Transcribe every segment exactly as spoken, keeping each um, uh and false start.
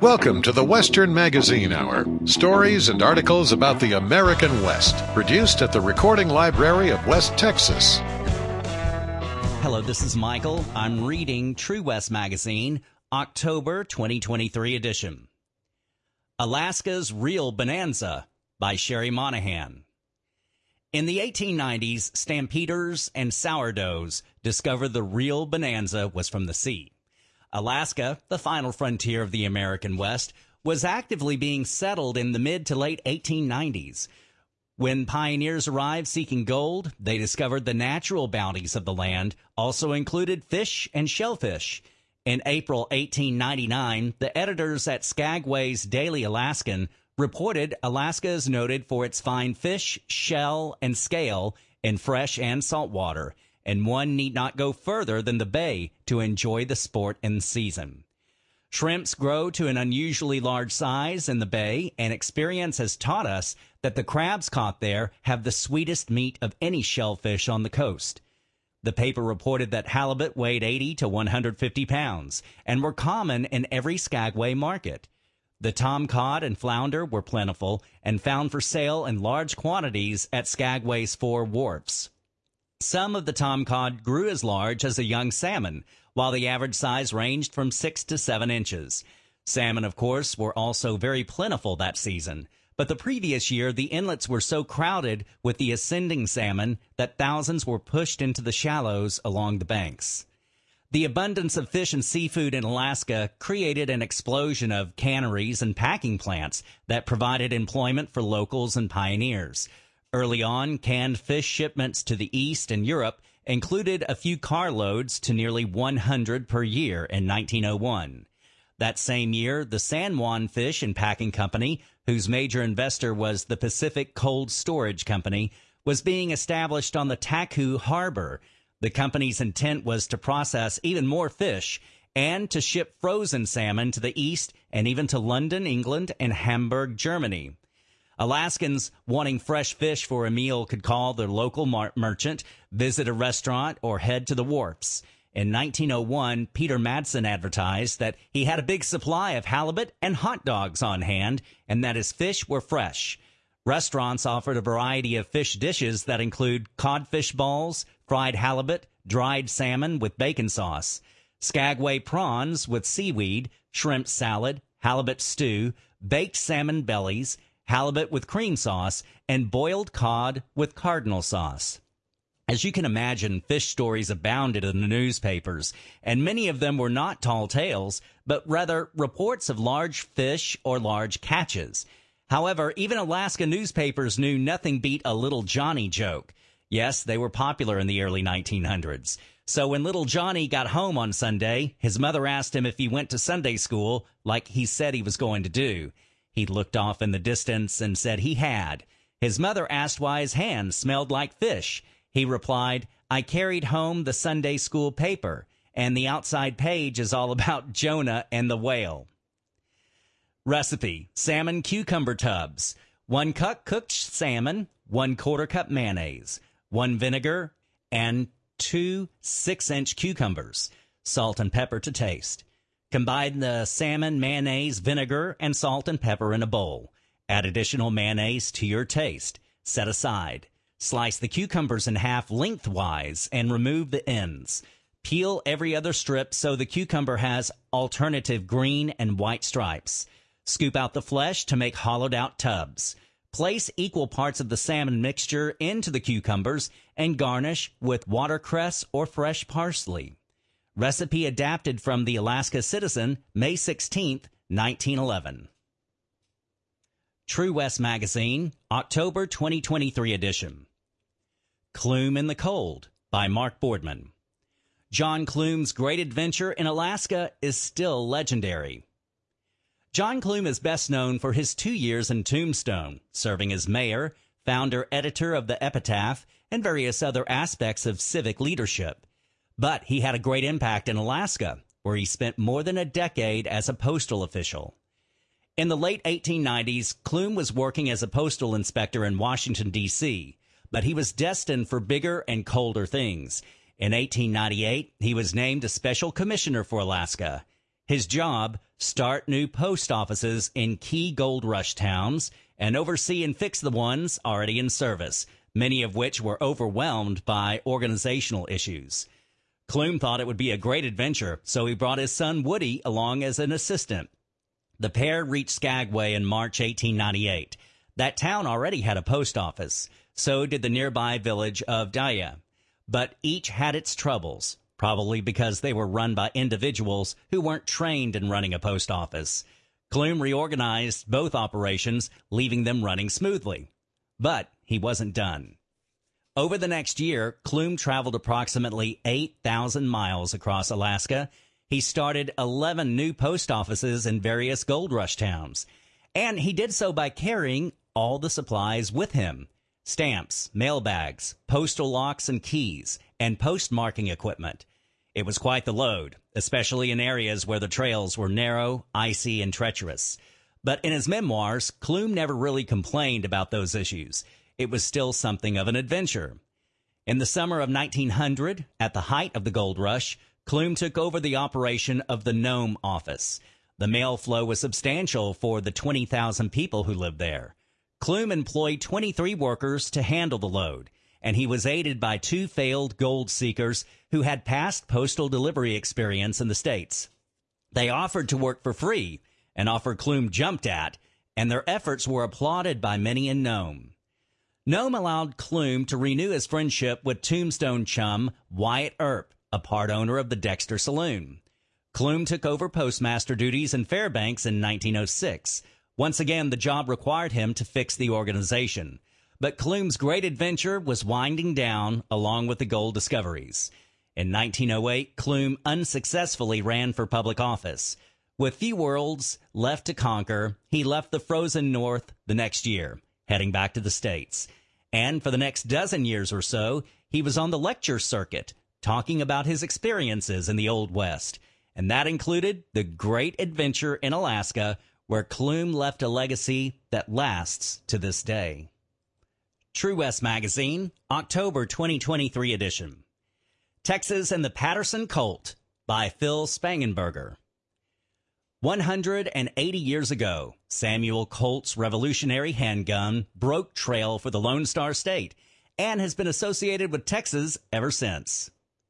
Welcome to the Western Magazine Hour. Stories and articles about the American West. Produced at the Recording Library of West Texas. Hello, this is Michael. I'm reading True West Magazine, October twenty twenty-three edition. Alaska's Real Bonanza by Sherry Monahan. In the eighteen nineties, stampeders and sourdoughs discovered the real bonanza was from the sea. Alaska, the final frontier of the American West, was actively being settled in the mid to late eighteen nineties. When pioneers arrived seeking gold, they discovered the natural bounties of the land also included fish and shellfish. In April eighteen ninety-nine, the editors at Skagway's Daily Alaskan reported Alaska is noted for its fine fish, shell, and scale in fresh and salt water, and one need not go further than the bay to enjoy the sport in season. Shrimps grow to an unusually large size in the bay, and experience has taught us that the crabs caught there have the sweetest meat of any shellfish on the coast. The paper reported that halibut weighed eighty to one hundred fifty pounds and were common in every Skagway market. The tomcod and flounder were plentiful and found for sale in large quantities at Skagway's four wharfs. Some of the tomcod grew as large as a young salmon, while the average size ranged from six to seven inches. Salmon, of course, were also very plentiful that season, but the previous year the inlets were so crowded with the ascending salmon that thousands were pushed into the shallows along the banks. The abundance of fish and seafood in Alaska created an explosion of canneries and packing plants that provided employment for locals and pioneers. Early on, canned fish shipments to the East and Europe included a few carloads to nearly one hundred per year in nineteen oh one. That same year, the San Juan Fish and Packing Company, whose major investor was the Pacific Cold Storage Company, was being established on the Taku Harbor. The company's intent was to process even more fish and to ship frozen salmon to the East and even to London, England, and Hamburg, Germany. Alaskans wanting fresh fish for a meal could call their local mar- merchant, visit a restaurant, or head to the wharfs. In nineteen oh one, Peter Madsen advertised that he had a big supply of halibut and hot dogs on hand and that his fish were fresh. Restaurants offered a variety of fish dishes that include codfish balls, fried halibut, dried salmon with bacon sauce, Skagway prawns with seaweed, shrimp salad, halibut stew, baked salmon bellies, halibut with cream sauce, and boiled cod with cardinal sauce. As you can imagine, fish stories abounded in the newspapers, and many of them were not tall tales, but rather reports of large fish or large catches. However, even Alaska newspapers knew nothing beat a Little Johnny joke. Yes, they were popular in the early nineteen hundreds. So when Little Johnny got home on Sunday, his mother asked him if he went to Sunday school like he said he was going to do. He looked off in the distance and said he had. His mother asked why his hands smelled like fish. He replied, "I carried home the Sunday school paper, and the outside page is all about Jonah and the whale." Recipe: salmon cucumber tubs. One cup cooked salmon, one quarter cup mayonnaise, one vinegar, and two six-inch cucumbers. Salt and pepper to taste. Combine the salmon, mayonnaise, vinegar, and salt and pepper in a bowl. Add additional mayonnaise to your taste. Set aside. Slice the cucumbers in half lengthwise and remove the ends. Peel every other strip so the cucumber has alternative green and white stripes. Scoop out the flesh to make hollowed-out tubs. Place equal parts of the salmon mixture into the cucumbers and garnish with watercress or fresh parsley. Recipe adapted from the Alaska Citizen, May sixteenth, nineteen eleven. True West Magazine, October twenty twenty-three edition. Clume in the Cold by Mark Boardman. John Clume's great adventure in Alaska is still legendary. John Clume is best known for his two years in Tombstone, serving as mayor, founder-editor of the Epitaph, and various other aspects of civic leadership. But he had a great impact in Alaska, where he spent more than a decade as a postal official. In the late eighteen nineties, Clume was working as a postal inspector in Washington, D C, but he was destined for bigger and colder things. In eighteen ninety-eight, he was named a special commissioner for Alaska. His job, start new post offices in key gold rush towns and oversee and fix the ones already in service, many of which were overwhelmed by organizational issues. Clume thought it would be a great adventure, so he brought his son Woody along as an assistant. The pair reached Skagway in March eighteen ninety-eight. That town already had a post office. So did the nearby village of Daya. But each had its troubles, probably because they were run by individuals who weren't trained in running a post office. Clume reorganized both operations, leaving them running smoothly. But he wasn't done. Over the next year, Clume traveled approximately eight thousand miles across Alaska. He started eleven new post offices in various gold rush towns. And he did so by carrying all the supplies with him. Stamps, mail bags, postal locks and keys, and postmarking equipment. It was quite the load, especially in areas where the trails were narrow, icy, and treacherous. But in his memoirs, Clume never really complained about those issues. It was still something of an adventure. In the summer of nineteen hundred, at the height of the gold rush, Clume took over the operation of the Nome office. The mail flow was substantial for the twenty thousand people who lived there. Clume employed twenty-three workers to handle the load, and he was aided by two failed gold seekers who had past postal delivery experience in the States. They offered to work for free, an offer Clume jumped at, and their efforts were applauded by many in Nome. Nome allowed Clume to renew his friendship with Tombstone chum Wyatt Earp, a part owner of the Dexter Saloon. Clume took over postmaster duties in Fairbanks in nineteen oh six. Once again, the job required him to fix the organization. But Clume's great adventure was winding down along with the gold discoveries. In nineteen oh eight, Clume unsuccessfully ran for public office. With few worlds left to conquer, he left the frozen North the next year, heading back to the States. And for the next dozen years or so, he was on the lecture circuit, talking about his experiences in the Old West. And that included the great adventure in Alaska, where Clume left a legacy that lasts to this day. True West Magazine, October twenty twenty-three edition. Texas and the Patterson Colt by Phil Spangenberger. one hundred eighty years ago, Samuel Colt's revolutionary handgun broke trail for the Lone Star State and has been associated with Texas ever since.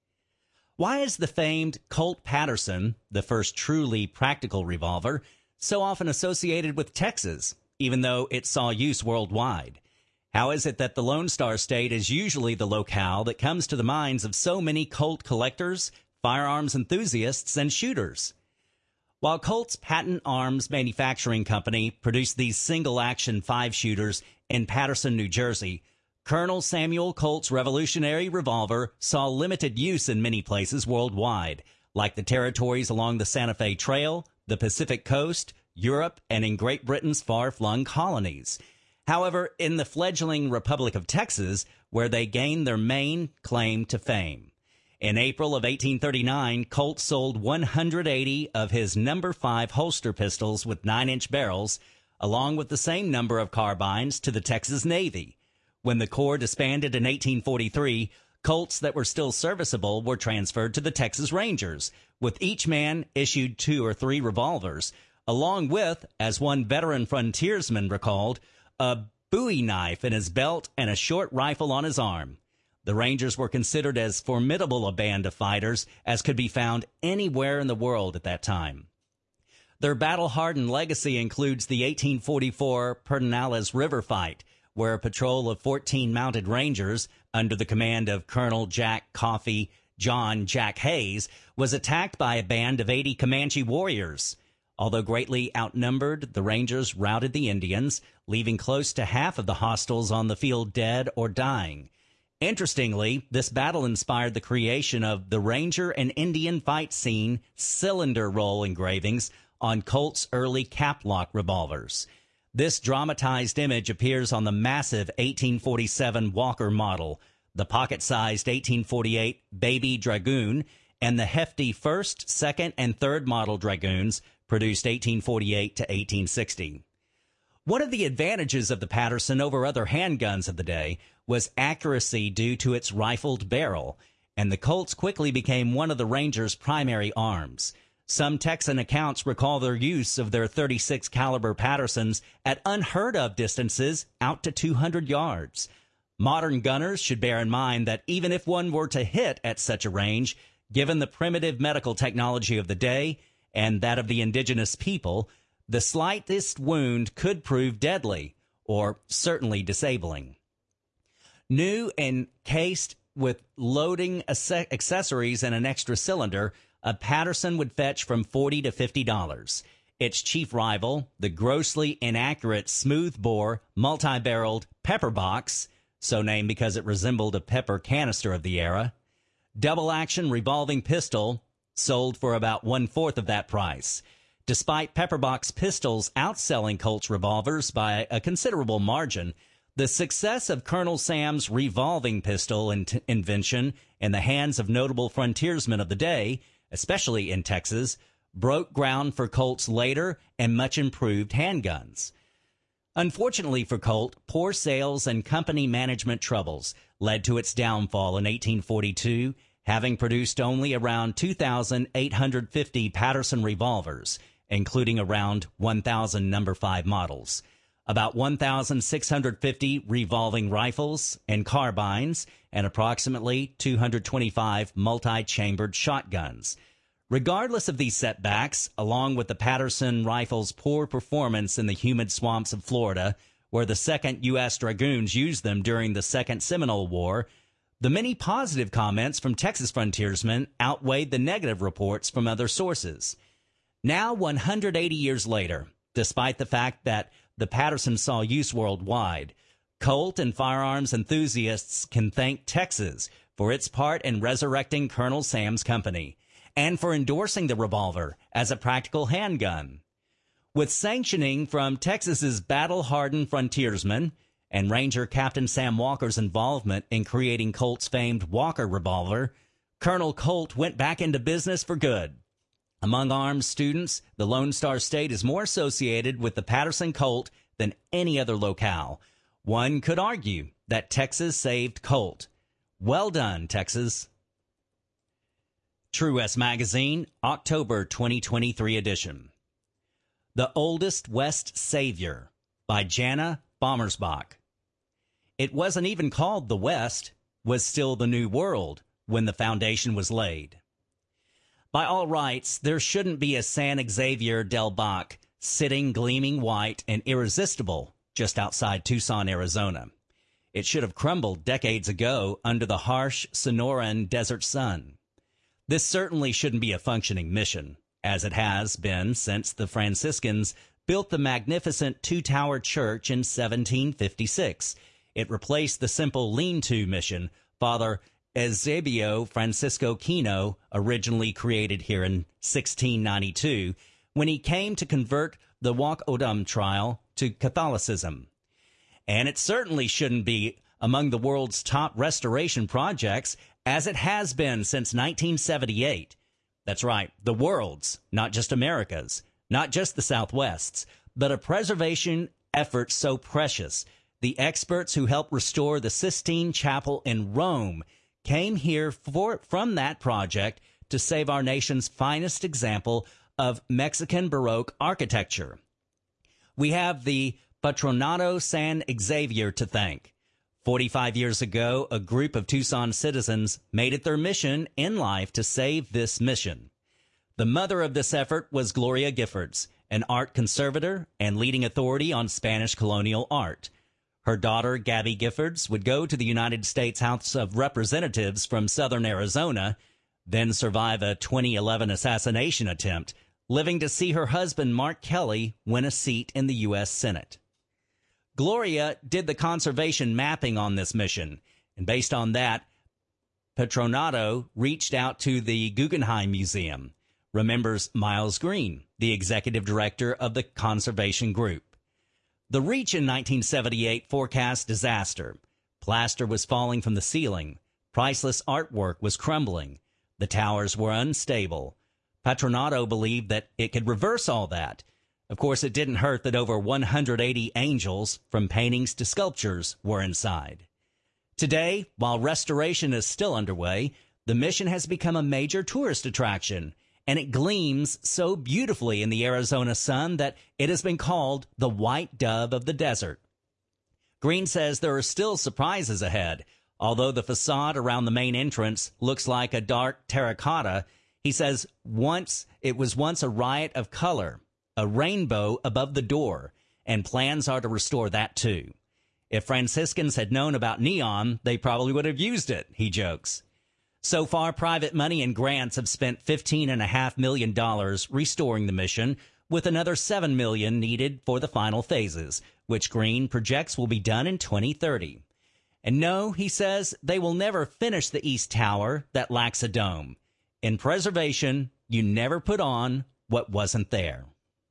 Why is the famed Colt Patterson, the first truly practical revolver, so often associated with Texas, even though it saw use worldwide? How is it that the Lone Star State is usually the locale that comes to the minds of so many Colt collectors, firearms enthusiasts, and shooters? While Colt's Patent Arms Manufacturing Company produced these single-action five-shooters in Paterson, New Jersey, Colonel Samuel Colt's revolutionary revolver saw limited use in many places worldwide, like the territories along the Santa Fe Trail, the Pacific Coast, Europe, and in Great Britain's far-flung colonies. However, in the fledgling Republic of Texas, where they gained their main claim to fame. In April of eighteen thirty-nine, Colt sold one hundred eighty of his number five holster pistols with nine-inch barrels, along with the same number of carbines, to the Texas Navy. When the Corps disbanded in eighteen forty-three, Colts that were still serviceable were transferred to the Texas Rangers, with each man issued two or three revolvers, along with, as one veteran frontiersman recalled, a bowie knife in his belt and a short rifle on his arm. The Rangers were considered as formidable a band of fighters as could be found anywhere in the world at that time. Their battle-hardened legacy includes the eighteen forty-four Pedernales River fight, where a patrol of fourteen mounted Rangers, under the command of Colonel Jack Coffee John Jack Hayes, was attacked by a band of eighty Comanche warriors. Although greatly outnumbered, the Rangers routed the Indians, leaving close to half of the hostiles on the field dead or dying. Interestingly, this battle inspired the creation of the Ranger and Indian fight scene cylinder roll engravings on Colt's early cap-lock revolvers. This dramatized image appears on the massive eighteen forty-seven Walker model, the pocket-sized eighteen forty-eight Baby Dragoon, and the hefty first, second, and third model Dragoons produced eighteen forty-eight to eighteen sixty. One of the advantages of the Patterson over other handguns of the day was accuracy due to its rifled barrel, and the Colts quickly became one of the Rangers' primary arms. Some Texan accounts recall their use of their thirty-six caliber Pattersons at unheard of distances out to two hundred yards. Modern gunners should bear in mind that even if one were to hit at such a range, given the primitive medical technology of the day and that of the indigenous people, the slightest wound could prove deadly or certainly disabling. New and cased with loading accessories and an extra cylinder, a Patterson would fetch from forty to fifty dollars. Its chief rival, the grossly inaccurate smoothbore multi-barreled pepper box, so named because it resembled a pepper canister of the era, double-action revolving pistol, sold for about one-fourth of that price. Despite Pepperbox pistols outselling Colt's revolvers by a considerable margin, the success of Colonel Sam's revolving pistol in- invention in the hands of notable frontiersmen of the day, especially in Texas, broke ground for Colt's later and much improved handguns. Unfortunately for Colt, poor sales and company management troubles led to its downfall in eighteen forty-two, having produced only around two thousand eight hundred fifty Patterson revolvers, including around one thousand number five models, about one thousand six hundred fifty revolving rifles and carbines, and approximately two hundred twenty-five multi-chambered shotguns. Regardless of these setbacks, along with the Patterson rifle's poor performance in the humid swamps of Florida, where the second U S Dragoons used them during the Second Seminole War, the many positive comments from Texas frontiersmen outweighed the negative reports from other sources. Now, one hundred eighty years later, despite the fact that the Patterson saw use worldwide, Colt and firearms enthusiasts can thank Texas for its part in resurrecting Colonel Sam's company and for endorsing the revolver as a practical handgun. With sanctioning from Texas's battle-hardened frontiersmen and Ranger Captain Sam Walker's involvement in creating Colt's famed Walker revolver, Colonel Colt went back into business for good. Among armed students, the Lone Star State is more associated with the Patterson Colt than any other locale. One could argue that Texas saved Colt. Well done, Texas. True West Magazine, October twenty twenty-three edition. The Oldest West Savior by Jana Bommersbach. It wasn't even called the West, was still the New World when the foundation was laid. By all rights, there shouldn't be a San Xavier del Bac sitting gleaming white and irresistible just outside Tucson, Arizona. It should have crumbled decades ago under the harsh Sonoran desert sun. This certainly shouldn't be a functioning mission, as it has been since the Franciscans built the magnificent two-tower church in seventeen fifty-six. It replaced the simple lean-to mission Father Eusebio Francisco Kino originally created here in sixteen ninety-two when he came to convert the Wacodam trial to Catholicism. And it certainly shouldn't be among the world's top restoration projects, as it has been since nineteen seventy-eight. That's right, the world's, not just America's, not just the Southwest's, but a preservation effort so precious. The experts who helped restore the Sistine Chapel in Rome came here for, from that project to save our nation's finest example of Mexican Baroque architecture. We have the Patronato San Xavier to thank. Forty-five years ago, a group of Tucson citizens made it their mission in life to save this mission. The mother of this effort was Gloria Giffords, an art conservator and leading authority on Spanish colonial art. Her daughter, Gabby Giffords, would go to the United States House of Representatives from southern Arizona, then survive a twenty eleven assassination attempt, living to see her husband, Mark Kelly, win a seat in the U S Senate. Gloria did the conservation mapping on this mission, and based on that, Patronato reached out to the Guggenheim Museum, remembers Miles Green, the executive director of the conservation group. The Reach in nineteen seventy-eight forecast disaster. Plaster was falling from the ceiling. Priceless artwork was crumbling. The towers were unstable. Patronato believed that it could reverse all that. Of course, it didn't hurt that over one hundred eighty angels, from paintings to sculptures, were inside. Today, while restoration is still underway, the mission has become a major tourist attraction, and it gleams so beautifully in the Arizona sun that it has been called the white dove of the desert. Green says there are still surprises ahead. Although the facade around the main entrance looks like a dark terracotta, he says once it was once a riot of color, a rainbow above the door, and plans are to restore that too. If Franciscans had known about neon, they probably would have used it, he jokes. So far, private money and grants have spent fifteen point five million dollars restoring the mission, with another seven million dollars needed for the final phases, which Green projects will be done in twenty thirty. And no, he says, they will never finish the East Tower that lacks a dome. In preservation, you never put on what wasn't there.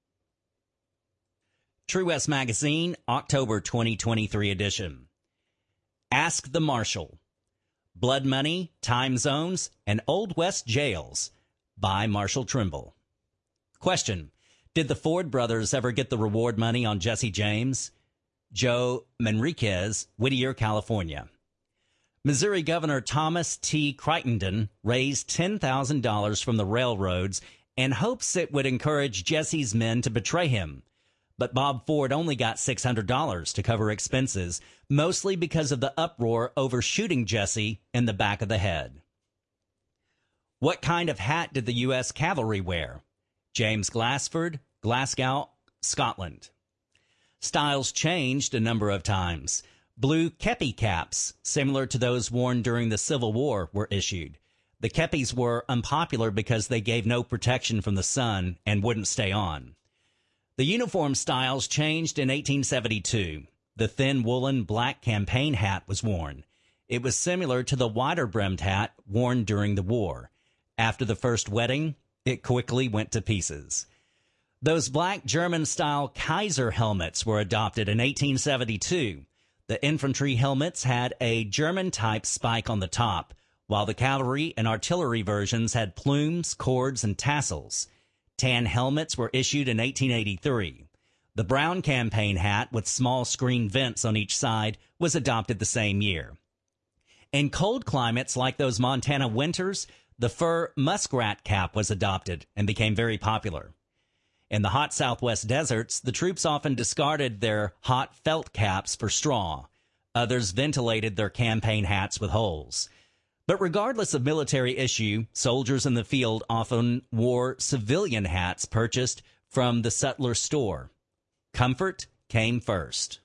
True West Magazine, October twenty twenty-three edition. Ask the Marshal. Blood Money, Time Zones, and Old West Jails by Marshall Trimble. Question. Did the Ford brothers ever get the reward money on Jesse James? Joe Manriquez, Whittier, California. Missouri Governor Thomas T. Crittenden raised ten thousand dollars from the railroads and hopes it would encourage Jesse's men to betray him. But Bob Ford only got six hundred dollars to cover expenses, mostly because of the uproar over shooting Jesse in the back of the head. What kind of hat did the U S cavalry wear? James Glassford, Glasgow, Scotland. Styles changed a number of times. Blue kepi caps, similar to those worn during the Civil War, were issued. The kepis were unpopular because they gave no protection from the sun and wouldn't stay on. The uniform styles changed in eighteen seventy-two. The thin woolen black campaign hat was worn. It was similar to the wider-brimmed hat worn during the war. After the first wetting, it quickly went to pieces. Those black German-style Kaiser helmets were adopted in eighteen seventy-two. The infantry helmets had a German-type spike on the top, while the cavalry and artillery versions had plumes, cords, and tassels. Tan helmets were issued in eighteen eighty-three. The brown campaign hat with small screen vents on each side was adopted the same year. In cold climates like those Montana winters, the fur muskrat cap was adopted and became very popular. In the hot Southwest deserts, the troops often discarded their hot felt caps for straw. Others ventilated their campaign hats with holes. But regardless of military issue, soldiers in the field often wore civilian hats purchased from the sutler store. Comfort came first.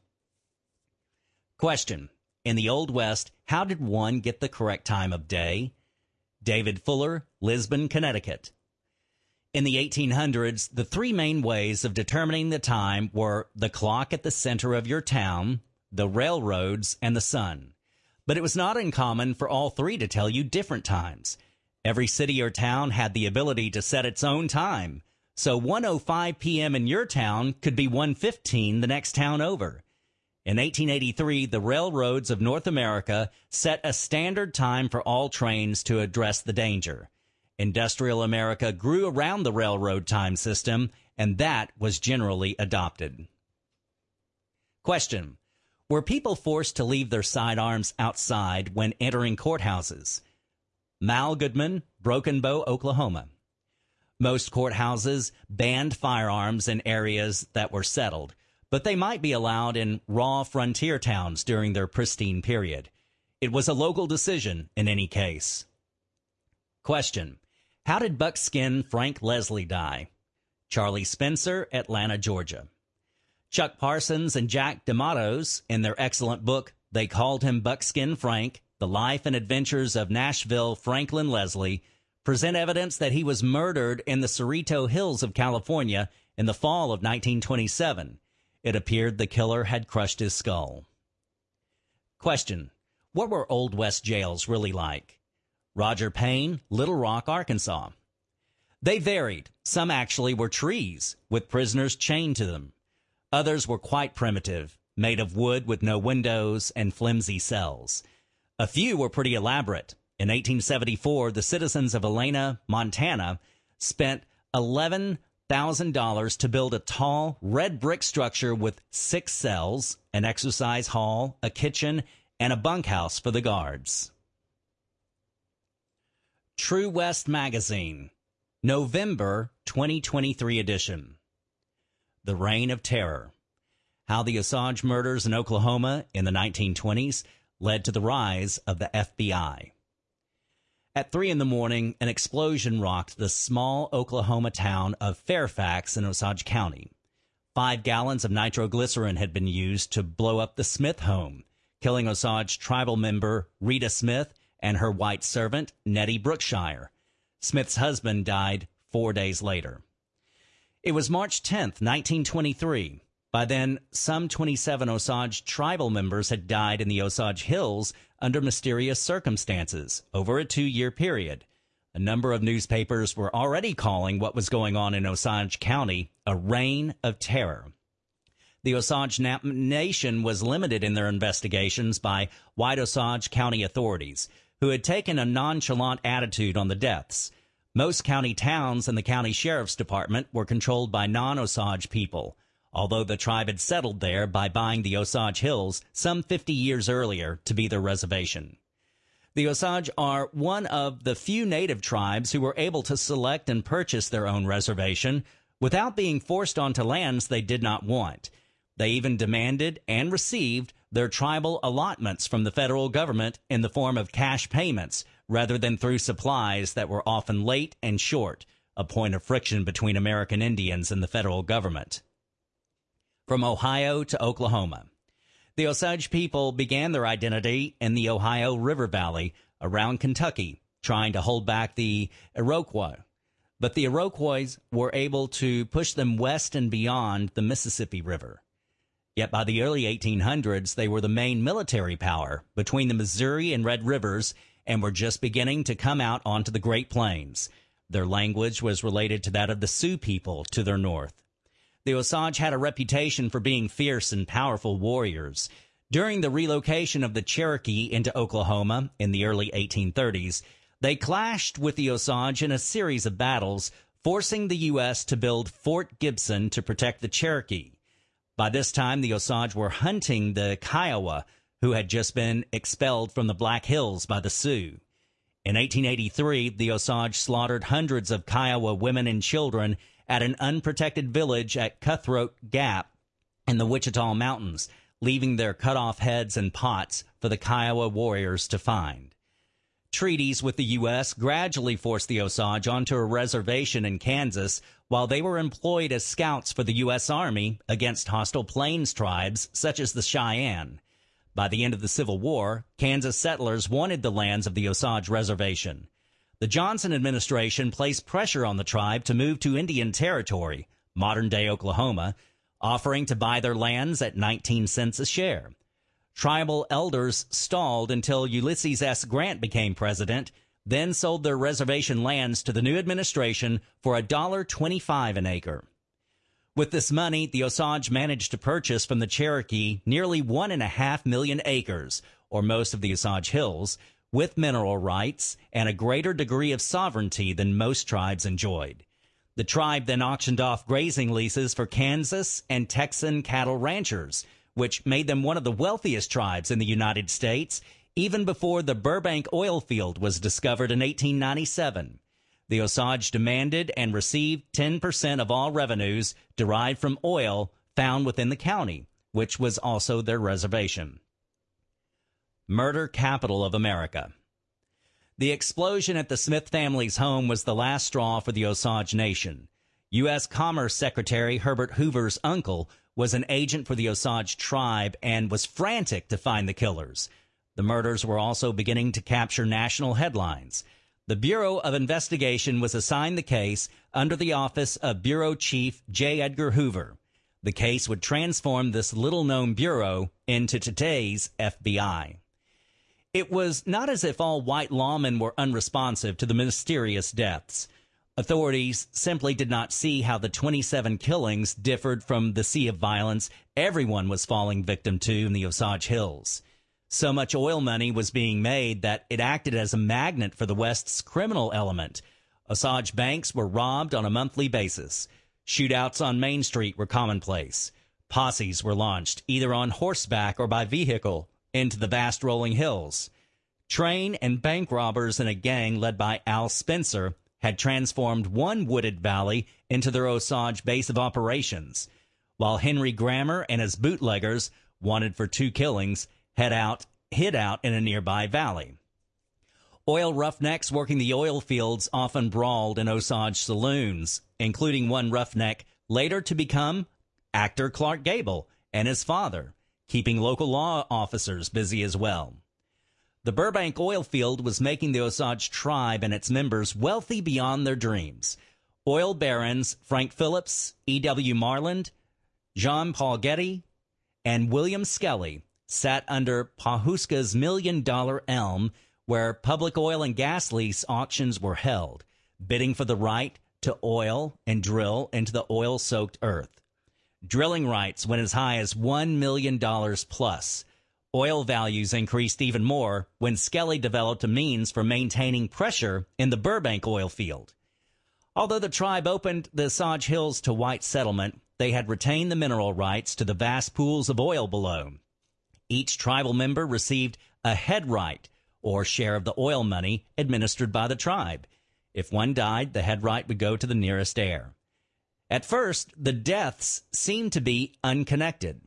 Question. In the Old West, how did one get the correct time of day? David Fuller, Lisbon, Connecticut. In the eighteen hundreds, the three main ways of determining the time were the clock at the center of your town, the railroads, and the sun. But it was not uncommon for all three to tell you different times. Every city or town had the ability to set its own time. So one oh five p.m. in your town could be one fifteen the next town over. In eighteen eighty-three, the railroads of North America set a standard time for all trains to address the danger. Industrial America grew around the railroad time system, and that was generally adopted. Question. Were people forced to leave their sidearms outside when entering courthouses? Mal Goodman, Broken Bow, Oklahoma. Most courthouses banned firearms in areas that were settled, but they might be allowed in raw frontier towns during their pristine period. It was a local decision in any case. Question. How did buckskin Frank Leslie die? Charlie Spencer, Atlanta, Georgia. Chuck Parsons and Jack D'Amatos, in their excellent book, They Called Him Buckskin Frank, The Life and Adventures of Nashville Franklin Leslie, present evidence that he was murdered in the Cerrito Hills of California in the fall of nineteen twenty-seven. It appeared the killer had crushed his skull. Question. What were Old West jails really like? Roger Payne, Little Rock, Arkansas. They varied. Some actually were trees, with prisoners chained to them. Others were quite primitive, made of wood with no windows and flimsy cells. A few were pretty elaborate. In eighteen seventy-four, the citizens of Helena, Montana, spent eleven thousand dollars to build a tall, red brick structure with six cells, an exercise hall, a kitchen, and a bunkhouse for the guards. True West Magazine, November twenty twenty-three edition. The Reign of Terror. How the Osage murders in Oklahoma in the nineteen twenties led to the rise of the F B I. At three in the morning, an explosion rocked the small Oklahoma town of Fairfax in Osage County. Five gallons of nitroglycerin had been used to blow up the Smith home, killing Osage tribal member Rita Smith and her white servant, Nettie Brookshire. Smith's husband died four days later. It was March tenth, nineteen twenty-three. By then, some twenty-seven Osage tribal members had died in the Osage Hills under mysterious circumstances over a two-year period. A number of newspapers were already calling what was going on in Osage County a reign of terror. The Osage Na- Nation was limited in their investigations by white Osage County authorities, who had taken a nonchalant attitude on the deaths. Most county towns and the county sheriff's department were controlled by non-Osage people, although the tribe had settled there by buying the Osage Hills some fifty years earlier to be their reservation. The Osage are one of the few native tribes who were able to select and purchase their own reservation without being forced onto lands they did not want. They even demanded and received their tribal allotments from the federal government in the form of cash payments rather than through supplies that were often late and short, a point of friction between American Indians and the federal government. From Ohio to Oklahoma. The Osage people began their identity in the Ohio River Valley around Kentucky, trying to hold back the Iroquois. But the Iroquois were able to push them west and beyond the Mississippi River. Yet by the early eighteen hundreds, they were the main military power between the Missouri and Red Rivers and were just beginning to come out onto the Great Plains. Their language was related to that of the Sioux people to their north. The Osage had a reputation for being fierce and powerful warriors. During the relocation of the Cherokee into Oklahoma in the early eighteen thirties, they clashed with the Osage in a series of battles, forcing the U S to build Fort Gibson to protect the Cherokee. By this time, the Osage were hunting the Kiowa, who had just been expelled from the Black Hills by the Sioux. In eighteen eighty-three, the Osage slaughtered hundreds of Kiowa women and children at an unprotected village at Cutthroat Gap in the Wichita Mountains, leaving their cut-off heads and pots for the Kiowa warriors to find. Treaties with the U S gradually forced the Osage onto a reservation in Kansas while they were employed as scouts for the U S Army against hostile Plains tribes such as the Cheyenne. By the end of the Civil War, Kansas settlers wanted the lands of the Osage Reservation. The Johnson administration placed pressure on the tribe to move to Indian Territory, modern-day Oklahoma, offering to buy their lands at nineteen cents a share. Tribal elders stalled until Ulysses S. Grant became president, then sold their reservation lands to the new administration for one dollar and twenty-five cents an acre. With this money, the Osage managed to purchase from the Cherokee nearly one and a half million acres, or most of the Osage Hills, with mineral rights and a greater degree of sovereignty than most tribes enjoyed. The tribe then auctioned off grazing leases for Kansas and Texan cattle ranchers, which made them one of the wealthiest tribes in the United States, even before the Burbank oil field was discovered in eighteen ninety-seven. The Osage demanded and received ten percent of all revenues derived from oil found within the county, which was also their reservation. Murder capital of America. The explosion at the Smith family's home was the last straw for the Osage Nation. U S Commerce Secretary Herbert Hoover's uncle was an agent for the Osage tribe and was frantic to find the killers. The murders were also beginning to capture national headlines. The Bureau of Investigation was assigned the case under the office of Bureau Chief J. Edgar Hoover. The case would transform this little-known bureau into today's F B I. It was not as if all white lawmen were unresponsive to the mysterious deaths. Authorities simply did not see how the twenty-seven killings differed from the sea of violence everyone was falling victim to in the Osage Hills. So much oil money was being made that it acted as a magnet for the West's criminal element. Osage banks were robbed on a monthly basis. Shootouts on Main Street were commonplace. Posses were launched, either on horseback or by vehicle, into the vast rolling hills. Train and bank robbers in a gang led by Al Spencer had transformed one wooded valley into their Osage base of operations, while Henry Grammer and his bootleggers, wanted for two killings, head out, hid out in a nearby valley. Oil roughnecks working the oil fields often brawled in Osage saloons, including one roughneck later to become actor Clark Gable and his father, keeping local law officers busy as well. The Burbank oil field was making the Osage tribe and its members wealthy beyond their dreams. Oil barons Frank Phillips, E W Marland, Jean Paul Getty, and William Skelly sat under Pawhuska's million-dollar elm where public oil and gas lease auctions were held, bidding for the right to oil and drill into the oil-soaked earth. Drilling rights went as high as one million dollars plus. Oil values increased even more when Skelly developed a means for maintaining pressure in the Burbank oil field. Although the tribe opened the Osage Hills to white settlement, they had retained the mineral rights to the vast pools of oil below. Each tribal member received a head right, or share of the oil money administered by the tribe. If one died, the head right would go to the nearest heir. At first, the deaths seemed to be unconnected.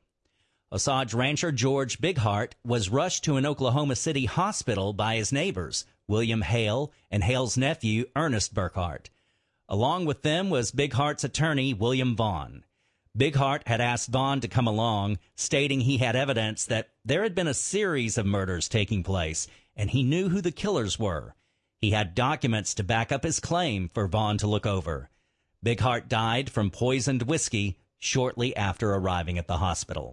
Osage rancher George Bighart was rushed to an Oklahoma City hospital by his neighbors, William Hale and Hale's nephew, Ernest Burkhart. Along with them was Bighart's attorney, William Vaughn. Bighart had asked Vaughn to come along, stating he had evidence that there had been a series of murders taking place, and he knew who the killers were. He had documents to back up his claim for Vaughn to look over. Bighart died from poisoned whiskey shortly after arriving at the hospital.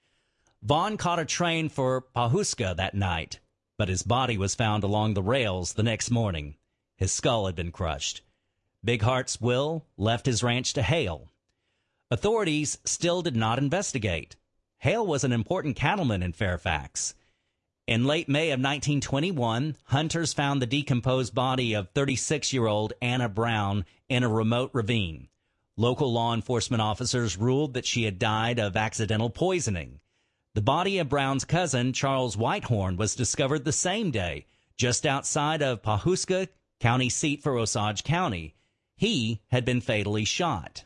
Vaughn caught a train for Pawhuska that night, but his body was found along the rails the next morning. His skull had been crushed. Bighart's will left his ranch to Hale. Authorities still did not investigate. Hale was an important cattleman in Fairfax. In late May of nineteen twenty-one, hunters found the decomposed body of thirty-six-year-old Anna Brown in a remote ravine. Local law enforcement officers ruled that she had died of accidental poisoning. The body of Brown's cousin, Charles Whitehorn, was discovered the same day, just outside of Pawhuska, county seat for Osage County. He had been fatally shot.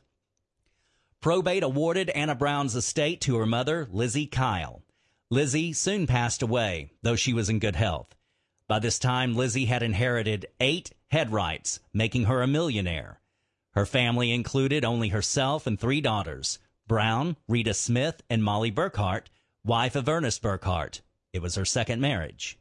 Probate awarded Anna Brown's estate to her mother, Lizzie Kyle. Lizzie soon passed away, though she was in good health. By this time, Lizzie had inherited eight head rights, making her a millionaire. Her family included only herself and three daughters, Brown, Rita Smith, and Molly Burkhart, wife of Ernest Burkhart. It was her second marriage.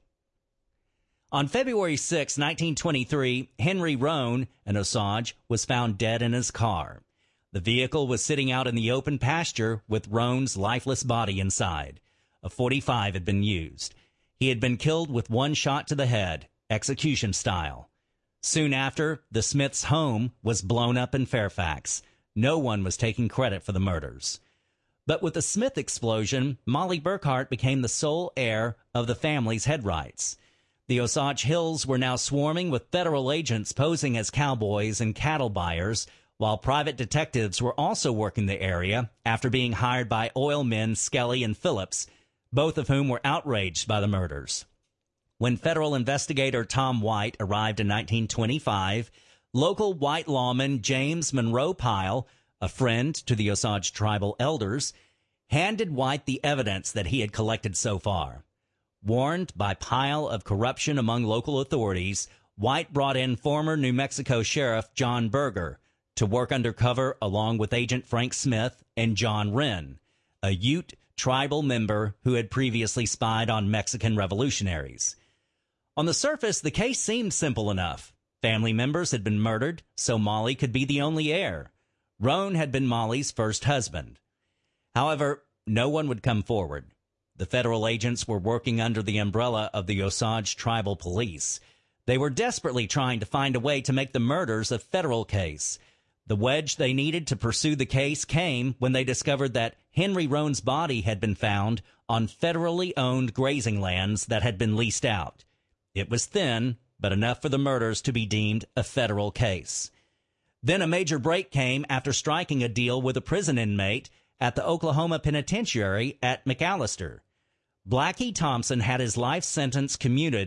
On February sixth, nineteen twenty-three, Henry Roan, an Osage, was found dead in his car. The vehicle was sitting out in the open pasture with Roan's lifeless body inside. A forty-five had been used. He had been killed with one shot to the head, execution style. Soon after, the Smiths' home was blown up in Fairfax. No one was taking credit for the murders. But with the Smith explosion, Molly Burkhart became the sole heir of the family's head rights. The Osage Hills were now swarming with federal agents posing as cowboys and cattle buyers, while private detectives were also working the area after being hired by oil men Skelly and Phillips, both of whom were outraged by the murders. When federal investigator Tom White arrived in nineteen twenty-five, local white lawman James Monroe Pyle, a friend to the Osage tribal elders, handed White the evidence that he had collected so far. Warned by Pyle of corruption among local authorities, White brought in former New Mexico Sheriff John Berger to work undercover along with Agent Frank Smith and John Wren, a Ute tribal member who had previously spied on Mexican revolutionaries. On the surface, the case seemed simple enough. Family members had been murdered, so Molly could be the only heir. Roan had been Molly's first husband. However, no one would come forward. The federal agents were working under the umbrella of the Osage Tribal Police. They were desperately trying to find a way to make the murders a federal case. The wedge they needed to pursue the case came when they discovered that Henry Roan's body had been found on federally owned grazing lands that had been leased out. It was thin, but enough for the murders to be deemed a federal case. Then a major break came after striking a deal with a prison inmate at the Oklahoma Penitentiary at McAllister. Blackie Thompson had his life sentence commuted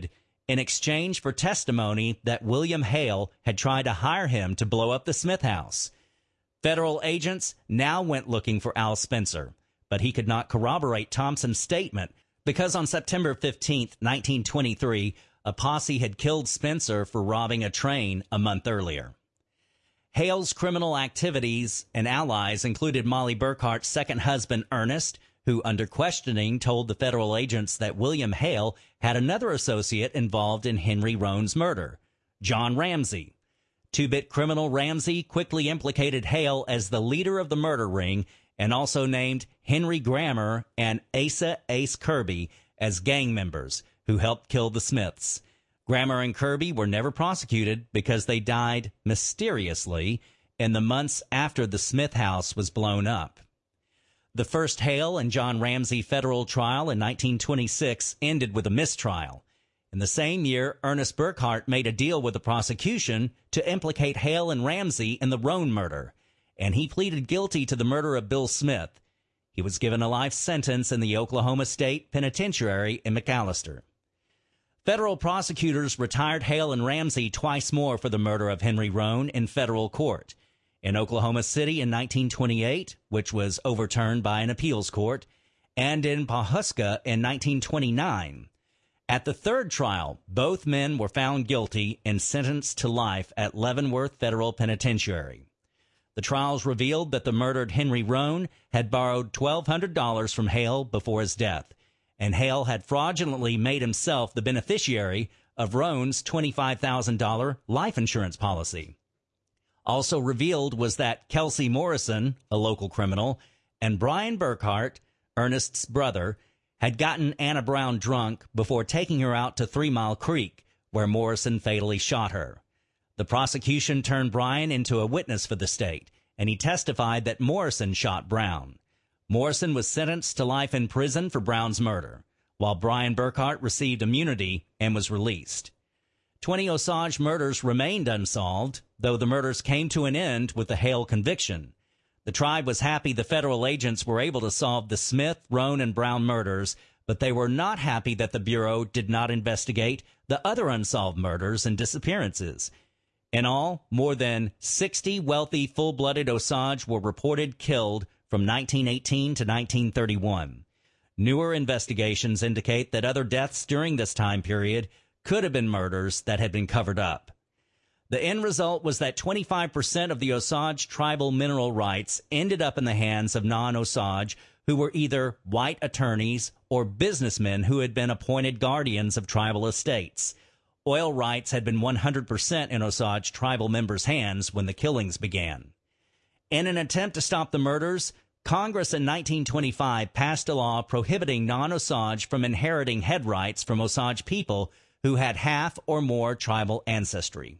in exchange for testimony that William Hale had tried to hire him to blow up the Smith house. Federal agents now went looking for Al Spencer, but he could not corroborate Thompson's statement because on September fifteenth, nineteen twenty-three, a posse had killed Spencer for robbing a train a month earlier. Hale's criminal activities and allies included Molly Burkhart's second husband, Ernest, who, under questioning, told the federal agents that William Hale had another associate involved in Henry Roan's murder, John Ramsey. Two-bit criminal Ramsey quickly implicated Hale as the leader of the murder ring and also named Henry Grammer and Asa Ace Kirby as gang members who helped kill the Smiths. Grammer and Kirby were never prosecuted because they died mysteriously in the months after the Smith house was blown up. The first Hale and John Ramsey federal trial in nineteen twenty-six ended with a mistrial. In the same year, Ernest Burkhart made a deal with the prosecution to implicate Hale and Ramsey in the Roan murder, and he pleaded guilty to the murder of Bill Smith. He was given a life sentence in the Oklahoma State Penitentiary in McAlester. Federal prosecutors retired Hale and Ramsey twice more for the murder of Henry Roan in federal court. In Oklahoma City in nineteen twenty-eight, which was overturned by an appeals court, and in Pawhuska in nineteen twenty-nine. At the third trial, both men were found guilty and sentenced to life at Leavenworth Federal Penitentiary. The trials revealed that the murdered Henry Roan had borrowed twelve hundred dollars from Hale before his death, and Hale had fraudulently made himself the beneficiary of Roan's twenty-five thousand dollars life insurance policy. Also revealed was that Kelsey Morrison, a local criminal, and Brian Burkhart, Ernest's brother, had gotten Anna Brown drunk before taking her out to Three Mile Creek, where Morrison fatally shot her. The prosecution turned Brian into a witness for the state, and he testified that Morrison shot Brown. Morrison was sentenced to life in prison for Brown's murder, while Brian Burkhart received immunity and was released. Twenty Osage murders remained unsolved, though the murders came to an end with the Hale conviction. The tribe was happy the federal agents were able to solve the Smith, Roan, and Brown murders, but they were not happy that the Bureau did not investigate the other unsolved murders and disappearances. In all, more than sixty wealthy, full-blooded Osage were reported killed from nineteen eighteen to nineteen thirty-one. Newer investigations indicate that other deaths during this time period could have been murders that had been covered up. The end result was that twenty-five percent of the Osage tribal mineral rights ended up in the hands of non-Osage who were either white attorneys or businessmen who had been appointed guardians of tribal estates. Oil rights had been one hundred percent in Osage tribal members' hands when the killings began. In an attempt to stop the murders, Congress in nineteen twenty-five passed a law prohibiting non-Osage from inheriting head rights from Osage people who had half or more tribal ancestry.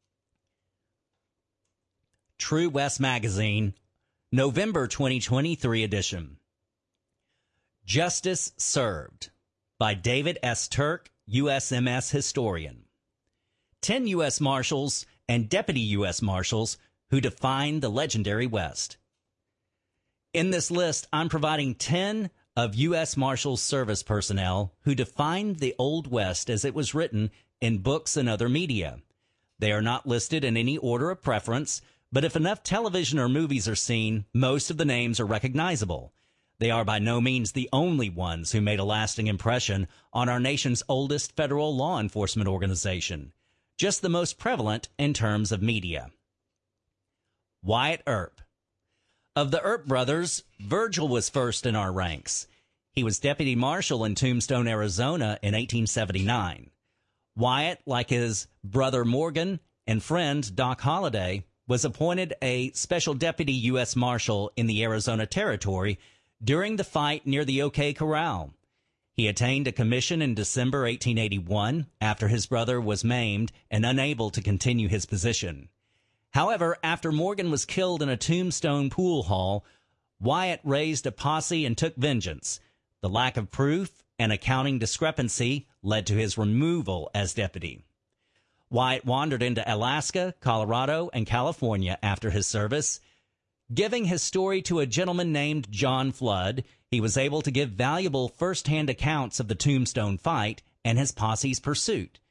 True West Magazine, November twenty twenty-three edition. Justice Served by David S. Turk, U S M S historian. Ten U S Marshals and Deputy U S Marshals who defined the legendary West. In this list, I'm providing ten of U S Marshals Service personnel who defined the Old West as it was written in books and other media. They are not listed in any order of preference, but if enough television or movies are seen, most of the names are recognizable. They are by no means the only ones who made a lasting impression on our nation's oldest federal law enforcement organization, just the most prevalent in terms of media. Wyatt Earp. Of the Earp brothers, Virgil was first in our ranks. He was deputy marshal in Tombstone, Arizona in eighteen seventy-nine. Wyatt, like his brother Morgan and friend Doc Holliday, was appointed a special deputy U S Marshal in the Arizona Territory during the fight near the OK Corral. He attained a commission in December eighteen eighty-one after his brother was maimed and unable to continue his position. However, after Morgan was killed in a Tombstone pool hall, Wyatt raised a posse and took vengeance. The lack of proof and accounting discrepancy led to his removal as deputy. Wyatt wandered into Alaska, Colorado, and California after his service. Giving his story to a gentleman named John Flood, he was able to give valuable first-hand accounts of the Tombstone fight and his posse's pursuit.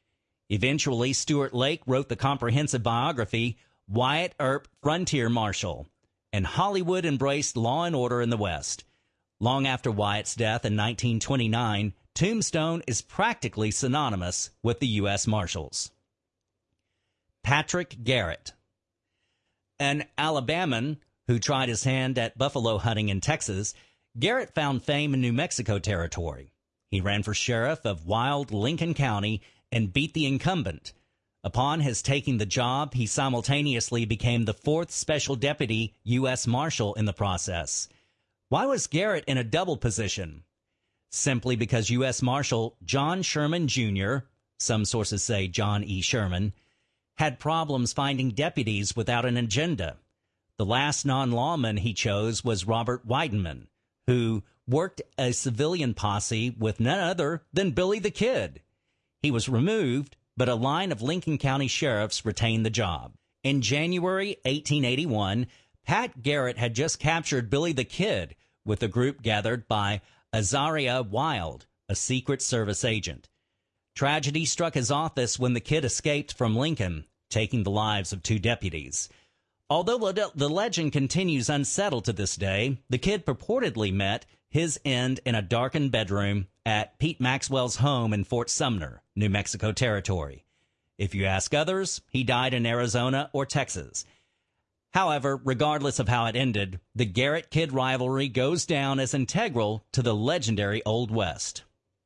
Eventually, Stuart Lake wrote the comprehensive biography, Wyatt Earp, Frontier Marshal, and Hollywood embraced law and order in the West. Long after Wyatt's death in nineteen twenty-nine, Tombstone is practically synonymous with the U S Marshals. Patrick Garrett. An Alabaman who tried his hand at buffalo hunting in Texas, Garrett found fame in New Mexico territory. He ran for sheriff of wild Lincoln County and beat the incumbent. Upon his taking the job, he simultaneously became the fourth special deputy U S Marshal in the process. Why was Garrett in a double position? Simply because U S Marshal John Sherman Junior, some sources say John E. Sherman, had problems finding deputies without an agenda. The last non-lawman he chose was Robert Weidenman, who worked a civilian posse with none other than Billy the Kid. He was removed, but a line of Lincoln County sheriffs retained the job. In January eighteen eighty-one, Pat Garrett had just captured Billy the Kid with a group gathered by Azaria Wild, a Secret Service agent. Tragedy struck his office when the Kid escaped from Lincoln, taking the lives of two deputies. Although the legend continues unsettled to this day, the Kid purportedly met his end in a darkened bedroom at Pete Maxwell's home in Fort Sumner, New Mexico territory. If you ask others, he died in Arizona or Texas. However, regardless of how it ended, the Garrett-Kid rivalry goes down as integral to the legendary Old West.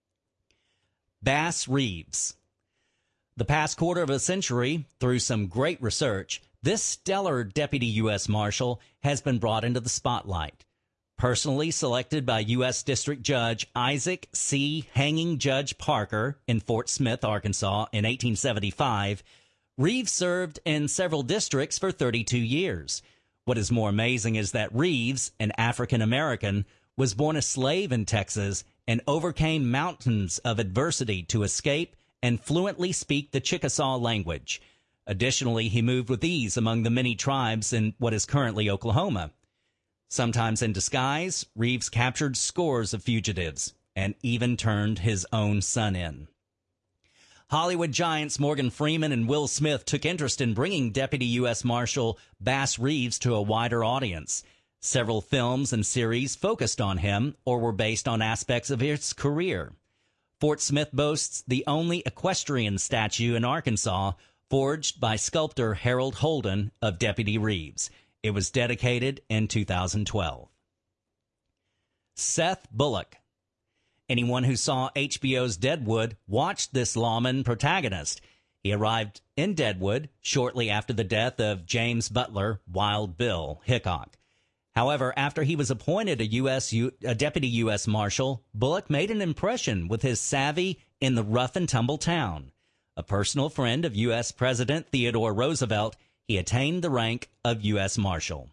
Bass Reeves. The past quarter of a century, through some great research, this stellar Deputy U S Marshal has been brought into the spotlight. Personally selected by U S District Judge Isaac C. Hanging Judge Parker in Fort Smith, Arkansas in eighteen seventy-five, Reeves served in several districts for thirty-two years. What is more amazing is that Reeves, an African-American, was born a slave in Texas and overcame mountains of adversity to escape and fluently speak the Chickasaw language. Additionally, he moved with ease among the many tribes in what is currently Oklahoma. Sometimes in disguise, Reeves captured scores of fugitives and even turned his own son in. Hollywood giants Morgan Freeman and Will Smith took interest in bringing Deputy U S Marshal Bass Reeves to a wider audience. Several films and series focused on him or were based on aspects of his career. Fort Smith boasts the only equestrian statue in Arkansas, forged by sculptor Harold Holden of Deputy Reeves. It was dedicated in two thousand twelve. Seth Bullock. Anyone who saw H B O's Deadwood watched this lawman protagonist. He arrived in Deadwood shortly after the death of James Butler, Wild Bill, Hickok. However, after he was appointed a U S U, a Deputy U S Marshal, Bullock made an impression with his savvy in the rough-and-tumble town. A personal friend of U S President Theodore Roosevelt, he attained the rank of U S Marshal.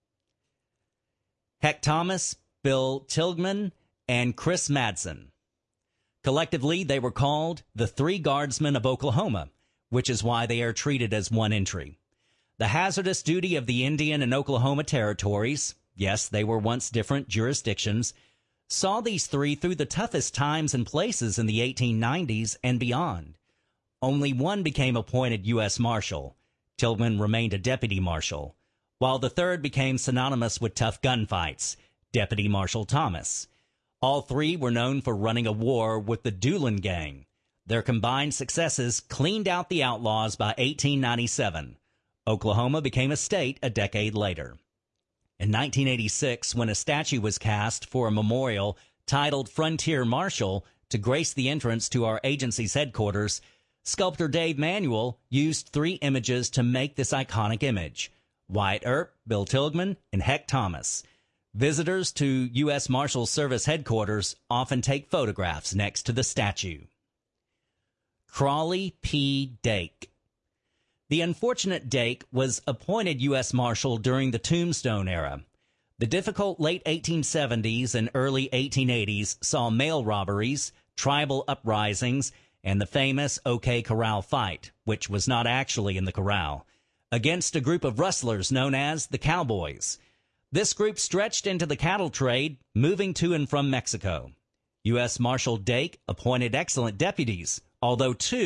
Heck Thomas, Bill Tilghman, and Chris Madsen. Collectively, they were called the Three Guardsmen of Oklahoma, which is why they are treated as one entry. The hazardous duty of the Indian and Oklahoma territories, yes, they were once different jurisdictions, saw these three through the toughest times and places in the eighteen nineties and beyond. Only one became appointed U S Marshal. Tilghman remained a Deputy Marshal, while the third became synonymous with tough gunfights, Deputy Marshal Thomas. All three were known for running a war with the Doolin Gang. Their combined successes cleaned out the outlaws by eighteen ninety-seven. Oklahoma became a state a decade later. In nineteen eighty-six, when a statue was cast for a memorial titled Frontier Marshal to grace the entrance to our agency's headquarters, sculptor Dave Manuel used three images to make this iconic image: Wyatt Earp, Bill Tilghman, and Heck Thomas. Visitors to U S Marshal Service headquarters often take photographs next to the statue. Crawley P. Dake. The unfortunate Dake was appointed U S Marshal during the Tombstone era. The difficult late eighteen seventies and early eighteen eighties saw mail robberies, tribal uprisings, and the famous OK Corral fight, which was not actually in the corral, against a group of rustlers known as the Cowboys. This group stretched into the cattle trade, moving to and from Mexico. U S Marshal Dake appointed excellent deputies, although two,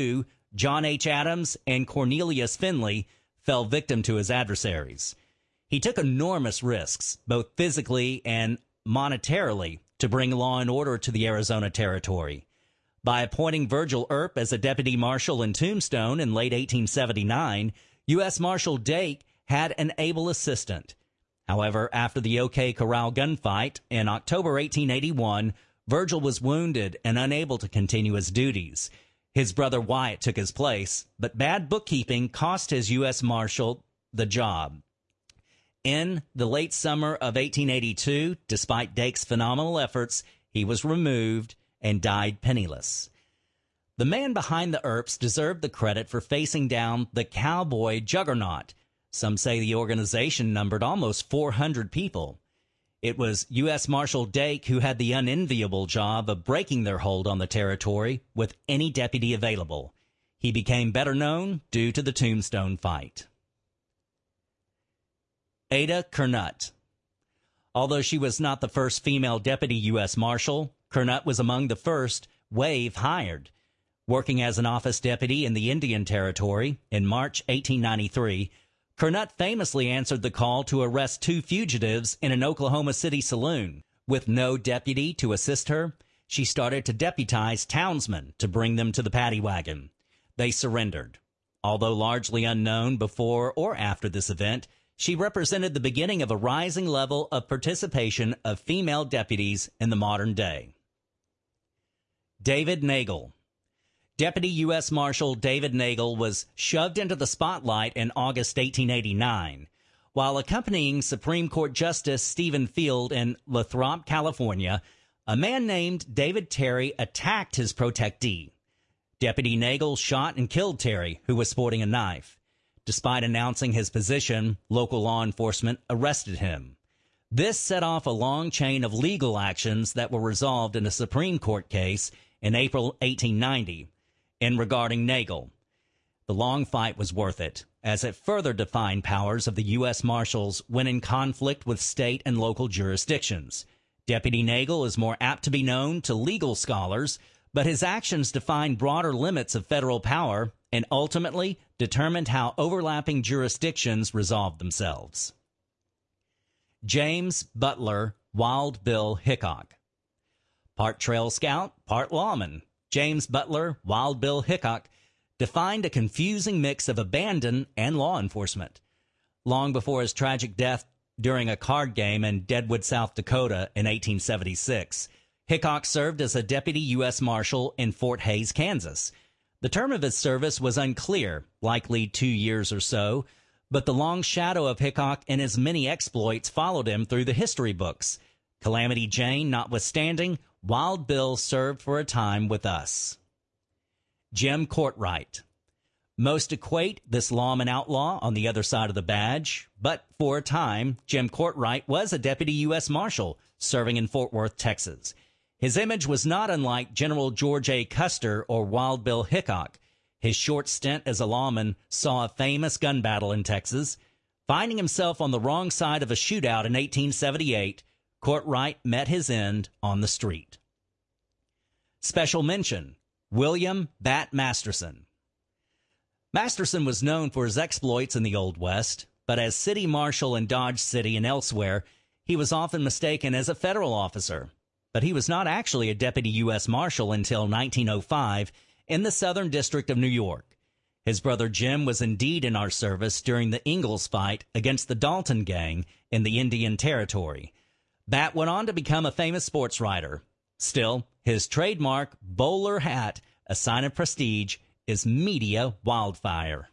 John H. Adams and Cornelius Finley fell victim to his adversaries. He took enormous risks, both physically and monetarily, to bring law and order to the Arizona Territory. By appointing Virgil Earp as a deputy marshal in Tombstone in late eighteen seventy-nine, U S Marshal Dake had an able assistant. However, after the OK Corral gunfight in October eighteen eighty-one, Virgil was wounded and unable to continue his duties. His brother Wyatt took his place, but bad bookkeeping cost his U S Marshal the job. In the late summer of eighteen eighty-two, despite Dake's phenomenal efforts, he was removed and died penniless. The man behind the Earps deserved the credit for facing down the cowboy juggernaut. Some say the organization numbered almost four hundred people. It was U S Marshal Dake who had the unenviable job of breaking their hold on the territory with any deputy available. He became better known due to the Tombstone fight. Ada Kernut. Although she was not the first female deputy U S Marshal, Kernut was among the first Wave hired. Working as an office deputy in the Indian Territory in March eighteen ninety-three, Kernut famously answered the call to arrest two fugitives in an Oklahoma City saloon. With no deputy to assist her, she started to deputize townsmen to bring them to the paddy wagon. They surrendered. Although largely unknown before or after this event, she represented the beginning of a rising level of participation of female deputies in the modern day. David Nagel. Deputy U S Marshal David Nagel was shoved into the spotlight in August eighteen eighty-nine. While accompanying Supreme Court Justice Stephen Field in Lathrop, California, a man named David Terry attacked his protectee. Deputy Nagel shot and killed Terry, who was sporting a knife. Despite announcing his position, local law enforcement arrested him. This set off a long chain of legal actions that were resolved in a Supreme Court case in April eighteen ninety. In regarding Nagel, the long fight was worth it, as it further defined powers of the U S Marshals when in conflict with state and local jurisdictions. Deputy Nagel is more apt to be known to legal scholars, but his actions defined broader limits of federal power and ultimately determined how overlapping jurisdictions resolved themselves. James Butler Wild Bill Hickok. Part Trail Scout, part lawman, James Butler Wild Bill Hickok defined a confusing mix of abandon and law enforcement. Long before his tragic death during a card game in Deadwood, South Dakota in eighteen seventy-six, Hickok served as a deputy U S Marshal in Fort Hays, Kansas. The term of his service was unclear, likely two years or so, but the long shadow of Hickok and his many exploits followed him through the history books. Calamity Jane notwithstanding, Wild Bill served for a time with us. Jim Courtright. Most equate this lawman outlaw on the other side of the badge, but for a time, Jim Courtright was a deputy U S Marshal serving in Fort Worth, Texas. His image was not unlike General George A. Custer or Wild Bill Hickok. His short stint as a lawman saw a famous gun battle in Texas. Finding himself on the wrong side of a shootout in eighteen seventy-eight, Courtright met his end on the street. Special mention, William Bat Masterson. Masterson was known for his exploits in the Old West, but as city marshal in Dodge City and elsewhere, he was often mistaken as a federal officer. But he was not actually a deputy U S Marshal until nineteen oh five in the Southern District of New York. His brother Jim was indeed in our service during the Ingalls fight against the Dalton Gang in the Indian Territory. Bat went on to become a famous sports writer. Still, his trademark bowler hat, a sign of prestige, is media wildfire.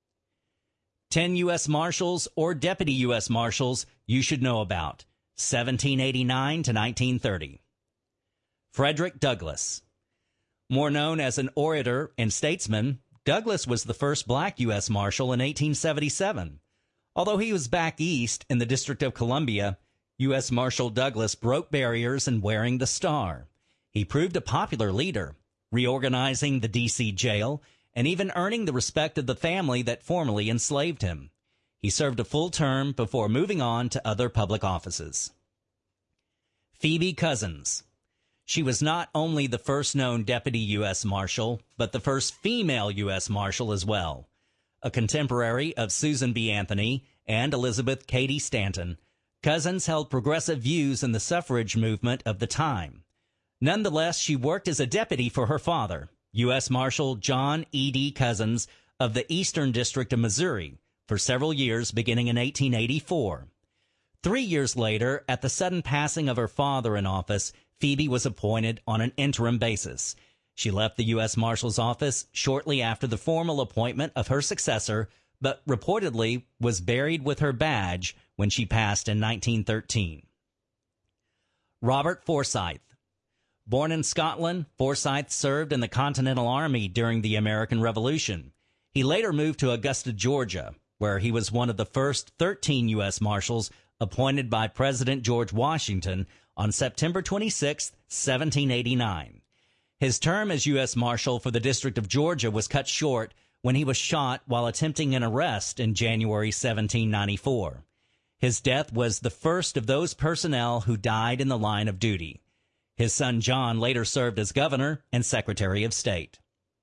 Ten U S Marshals or Deputy U S Marshals you should know about, seventeen eighty-nine to nineteen thirty. Frederick Douglass. More known as an orator and statesman, Douglass was the first black U S Marshal in eighteen seventy-seven. Although he was back east in the District of Columbia, U S Marshal Douglass broke barriers in wearing the star. He proved a popular leader, reorganizing the D C jail and even earning the respect of the family that formerly enslaved him. He served a full term before moving on to other public offices. Phoebe Cousins. She was not only the first known deputy U S Marshal, but the first female U S Marshal as well. A contemporary of Susan B. Anthony and Elizabeth Cady Stanton, Cozzens held progressive views in the suffrage movement of the time. Nonetheless, she worked as a deputy for her father, U S Marshal John E D. Cozzens of the Eastern District of Missouri, for several years beginning in eighteen eighty-four. Three years later, at the sudden passing of her father in office, Phoebe was appointed on an interim basis. She left the U S Marshal's office shortly after the formal appointment of her successor, but reportedly was buried with her badge when she passed in nineteen thirteen. Robert Forsyth. Born in Scotland, Forsyth served in the Continental Army during the American Revolution. He later moved to Augusta, Georgia, where he was one of the first thirteen U S Marshals appointed by President George Washington on September twenty-sixth, seventeen eighty-nine. His term as U S Marshal for the District of Georgia was cut short when he was shot while attempting an arrest in January seventeen ninety-four. His death was the first of those personnel who died in the line of duty. His son John later served as governor and Secretary of State.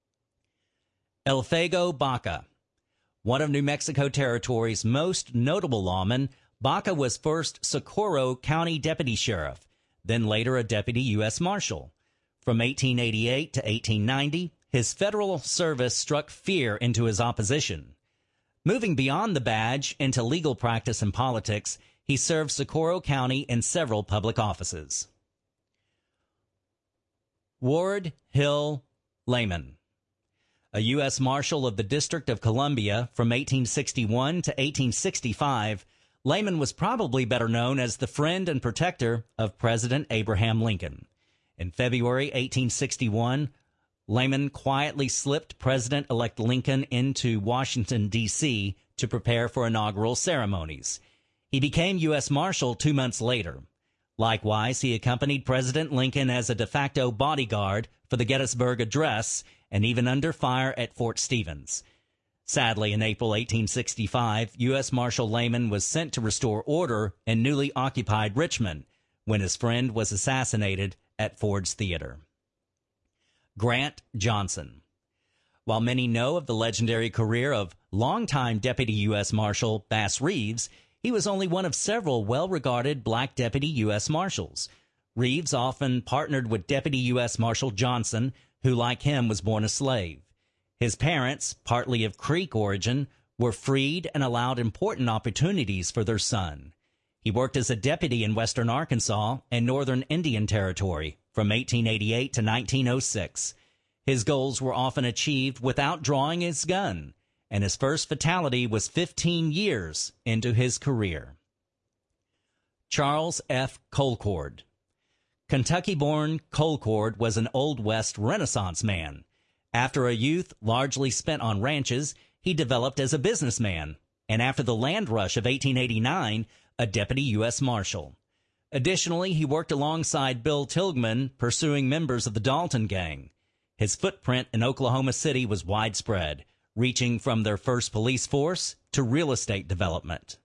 Elfego Baca. One of New Mexico Territory's most notable lawmen, Baca was first Socorro County Deputy Sheriff, then later a Deputy U S Marshal. From eighteen eighty-eight to eighteen ninety, his federal service struck fear into his opposition. Moving beyond the badge into legal practice and politics, he served Socorro County in several public offices. Ward Hill Lamon. A U S Marshal of the District of Columbia from eighteen sixty-one to eighteen sixty-five, Lamon was probably better known as the friend and protector of President Abraham Lincoln. In February eighteen sixty-one, Lamon quietly slipped President-elect Lincoln into Washington, D C to prepare for inaugural ceremonies. He became U S Marshal two months later. Likewise, he accompanied President Lincoln as a de facto bodyguard for the Gettysburg Address and even under fire at Fort Stevens. Sadly, in April eighteen sixty-five, U S Marshal Lamon was sent to restore order in newly occupied Richmond when his friend was assassinated at Ford's Theater. Grant Johnson. While many know of the legendary career of longtime Deputy U S Marshal Bass Reeves, he was only one of several well-regarded black Deputy U S Marshals. Reeves often partnered with Deputy U S Marshal Johnson, who, like him, was born a slave. His parents, partly of Creek origin, were freed and allowed important opportunities for their son. He worked as a deputy in western Arkansas and northern Indian Territory from eighteen eighty-eight to nineteen oh six. His goals were often achieved without drawing his gun, and his first fatality was fifteen years into his career. Charles F. Colcord. Kentucky-born Colcord was an Old West Renaissance man. After a youth largely spent on ranches, he developed as a businessman, and after the land rush of eighteen eighty-nine, a deputy U S Marshal. Additionally, he worked alongside Bill Tilghman, pursuing members of the Dalton Gang. His footprint in Oklahoma City was widespread, reaching from their first police force to real estate development.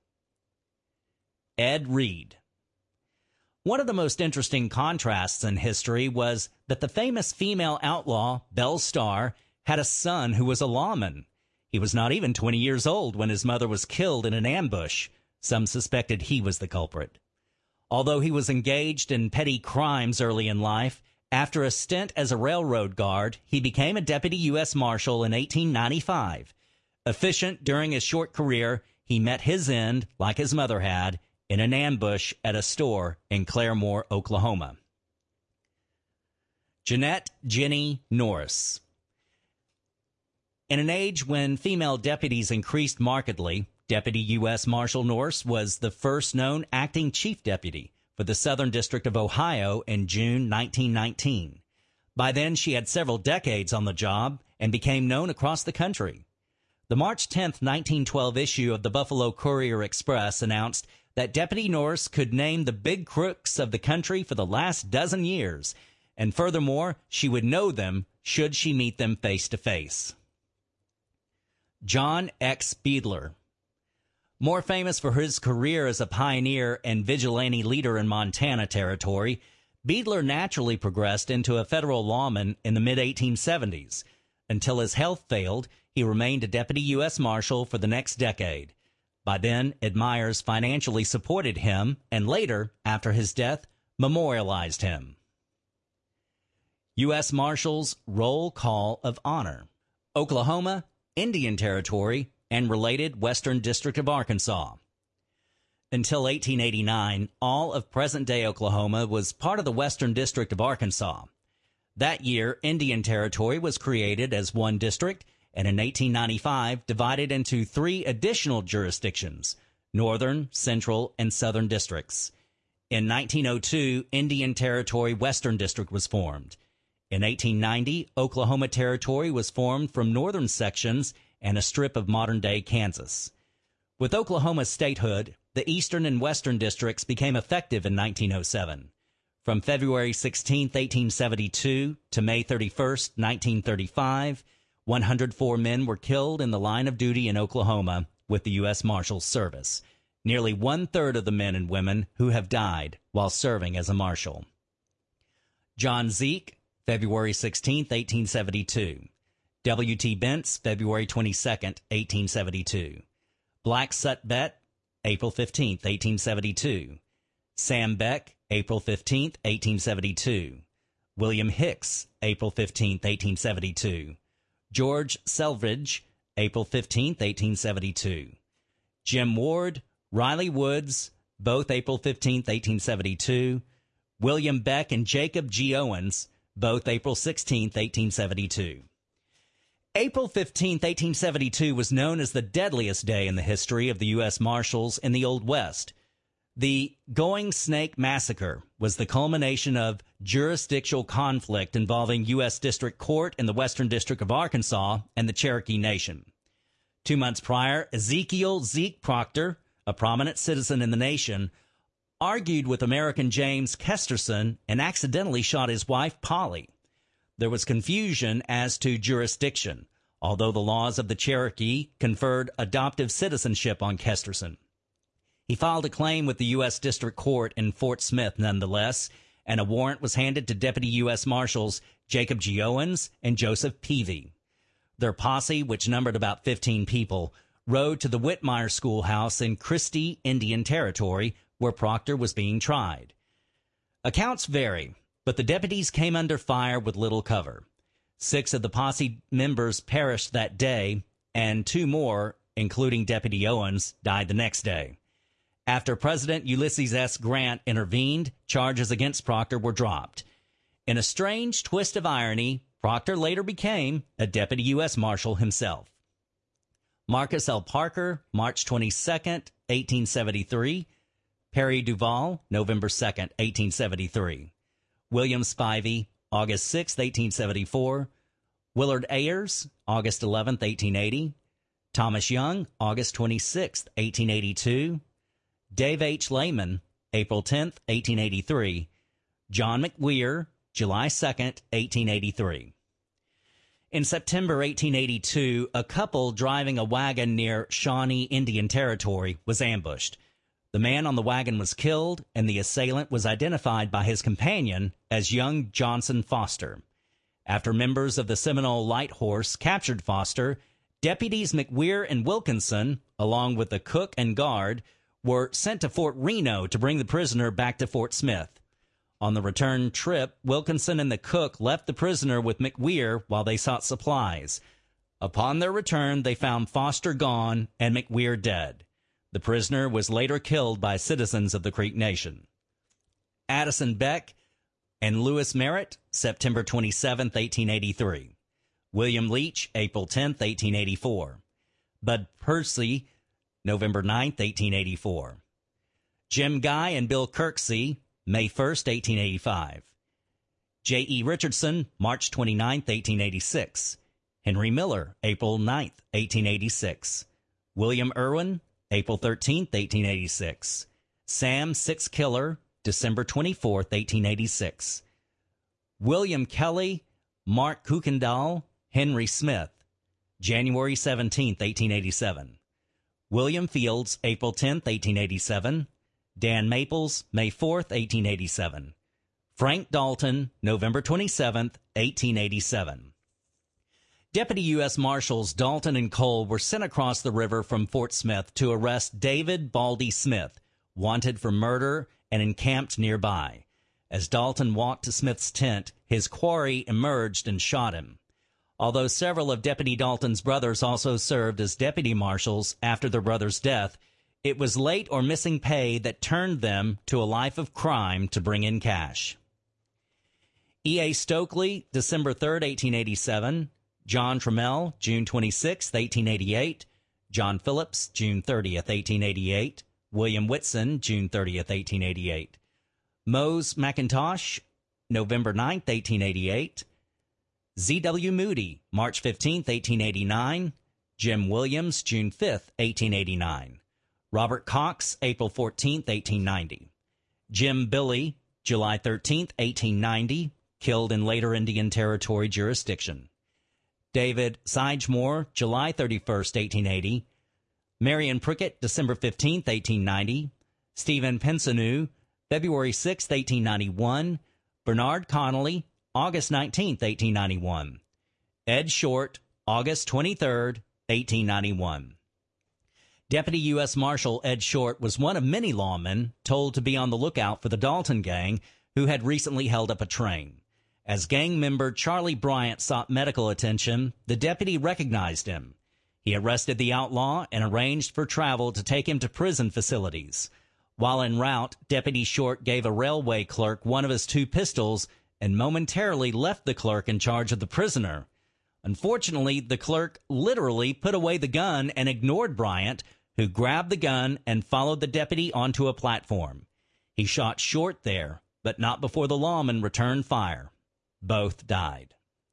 Ed Reed. One of the most interesting contrasts in history was that the famous female outlaw, Belle Starr, had a son who was a lawman. He was not even twenty years old when his mother was killed in an ambush. Some suspected he was the culprit. Although he was engaged in petty crimes early in life, after a stint as a railroad guard, he became a deputy U S Marshal in eighteen ninety-five. Efficient during his short career, he met his end, like his mother had, in an ambush at a store in Claremore, Oklahoma. Jeanette Jenny Norris. In an age when female deputies increased markedly, Deputy U S Marshal Norris was the first known acting chief deputy for the Southern District of Ohio in June nineteen nineteen. By then, she had several decades on the job and became known across the country. The March tenth, nineteen twelve issue of the Buffalo Courier-Express announced that Deputy Norris could name the big crooks of the country for the last dozen years, and furthermore, she would know them should she meet them face to face. John X. Beadler. More famous for his career as a pioneer and vigilante leader in Montana Territory, Beadler naturally progressed into a federal lawman in the mid eighteen seventies. Until his health failed, he remained a deputy U S Marshal for the next decade. By then, admirers financially supported him and later, after his death, memorialized him. U S Marshals Roll Call of Honor. Oklahoma, Indian Territory, and related Western District of Arkansas. Until eighteen eighty-nine, all of present-day Oklahoma was part of the Western District of Arkansas. That year, Indian Territory was created as one district, and in eighteen ninety-five divided into three additional jurisdictions, Northern, Central, and Southern districts. In nineteen oh two, Indian Territory Western District was formed. In eighteen ninety, Oklahoma Territory was formed from northern sections and a strip of modern-day Kansas. With Oklahoma's statehood, the eastern and western districts became effective in nineteen oh seven. From February sixteenth, eighteen seventy-two to May thirty-first, nineteen thirty-five, one hundred four men were killed in the line of duty in Oklahoma with the U S Marshals Service. Nearly one-third of the men and women who have died while serving as a marshal. John Zeke, February sixteenth, eighteen seventy-two. W T Bentz, February twenty-second, eighteen seventy-two. Black Sutbet, April fifteenth, eighteen seventy-two. Sam Beck, April fifteenth, eighteen seventy-two. William Hicks, April fifteenth, eighteen seventy-two. George Selvidge, April fifteenth, eighteen seventy-two. Jim Ward, Riley Woods, both April fifteenth, eighteen seventy-two. William Beck and Jacob G. Owens, both April sixteenth, eighteen seventy-two. April fifteenth, eighteen seventy-two was known as the deadliest day in the history of the U S Marshals in the Old West. The Going Snake Massacre was the culmination of jurisdictional conflict involving U S District Court in the Western District of Arkansas and the Cherokee Nation. Two months prior, Ezekiel Zeke Proctor, a prominent citizen in the nation, argued with American James Kesterson and accidentally shot his wife, Polly. There was confusion as to jurisdiction, although the laws of the Cherokee conferred adoptive citizenship on Kesterson. He filed a claim with the U S District Court in Fort Smith nonetheless, and a warrant was handed to Deputy U S Marshals Jacob G. Owens and Joseph Peavy. Their posse, which numbered about fifteen people, rode to the Whitmire Schoolhouse in Christie, Indian Territory, where Proctor was being tried. Accounts vary, but the deputies came under fire with little cover. Six of the posse members perished that day, and two more, including Deputy Owens, died the next day. After President Ulysses S. Grant intervened, charges against Proctor were dropped. In a strange twist of irony, Proctor later became a Deputy U S Marshal himself. Marcus L. Parker, March twenty-second, eighteen seventy-three. Perry Duval, November second, eighteen seventy-three. William Spivey, August sixth, eighteen seventy-four. Willard Ayers, August eleventh, eighteen eighty. Thomas Young, August twenty-sixth, eighteen eighty-two. Dave H. Lehman, April tenth, eighteen eighty-three. John McWeir, July second, eighteen eighty-three. In September eighteen eighty-two, a couple driving a wagon near Shawnee, Indian Territory, was ambushed. The man on the wagon was killed, and the assailant was identified by his companion as young Johnson Foster. After members of the Seminole Light Horse captured Foster, deputies McWeir and Wilkinson, along with the cook and guard, were sent to Fort Reno to bring the prisoner back to Fort Smith. On the return trip, Wilkinson and the cook left the prisoner with McWeir while they sought supplies. Upon their return, they found Foster gone and McWeir dead. The prisoner was later killed by citizens of the Creek Nation. Addison Beck and Lewis Merritt, September twenty-seventh, eighteen eighty-three. William Leach, April tenth, eighteen eighty-four. Bud Percy, November ninth, eighteen eighty-four. Jim Guy and Bill Kirksey, May first, eighteen eighty-five. J E. Richardson, March twenty-ninth, eighteen eighty-six. Henry Miller, April ninth, eighteen eighty-six. William Irwin, April thirteenth, eighteen eighty-six. Sam Six Killer, December twenty-fourth, eighteen eighty-six. William Kelly, Mark Kuykendall, Henry Smith, January seventeenth, eighteen eighty-seven. William Fields, April tenth, eighteen eighty-seven. Dan Maples, May fourth, eighteen eighty-seven. Frank Dalton, November twenty-seventh, eighteen eighty-seven. Deputy U S Marshals Dalton and Cole were sent across the river from Fort Smith to arrest David Baldy Smith, wanted for murder and encamped nearby. As Dalton walked to Smith's tent, his quarry emerged and shot him. Although several of Deputy Dalton's brothers also served as deputy marshals after their brother's death, it was late or missing pay that turned them to a life of crime to bring in cash. E A. Stokely, December third, eighteen eighty-seven. John Trammell, June twenty-sixth, eighteen eighty-eight. John Phillips, June thirtieth, eighteen eighty-eight. William Whitson, June thirtieth, eighteen eighty-eight. Mose McIntosh, November ninth, eighteen eighty-eight. Z W. Moody, March fifteenth, eighteen eighty-nine. Jim Williams, June fifth, eighteen eighty-nine. Robert Cox, April fourteenth, eighteen ninety. Jim Billy, July thirteenth, eighteen ninety, killed in later Indian Territory jurisdiction. David Sidgemore, July thirty-first, eighteen eighty. Marion Prickett, December fifteenth, eighteen ninety. Stephen Pensaneau, February sixth, eighteen ninety-one. Bernard Connolly, August nineteenth, eighteen ninety-one. Ed Short, August twenty-third, eighteen ninety-one. Deputy U S Marshal Ed Short was one of many lawmen told to be on the lookout for the Dalton gang who had recently held up a train. As gang member Charlie Bryant sought medical attention, the deputy recognized him. He arrested the outlaw and arranged for travel to take him to prison facilities. While en route, Deputy Short gave a railway clerk one of his two pistols and momentarily left the clerk in charge of the prisoner. Unfortunately, the clerk literally put away the gun and ignored Bryant, who grabbed the gun and followed the deputy onto a platform. He shot Short there, but not before the lawman returned fire. Both died.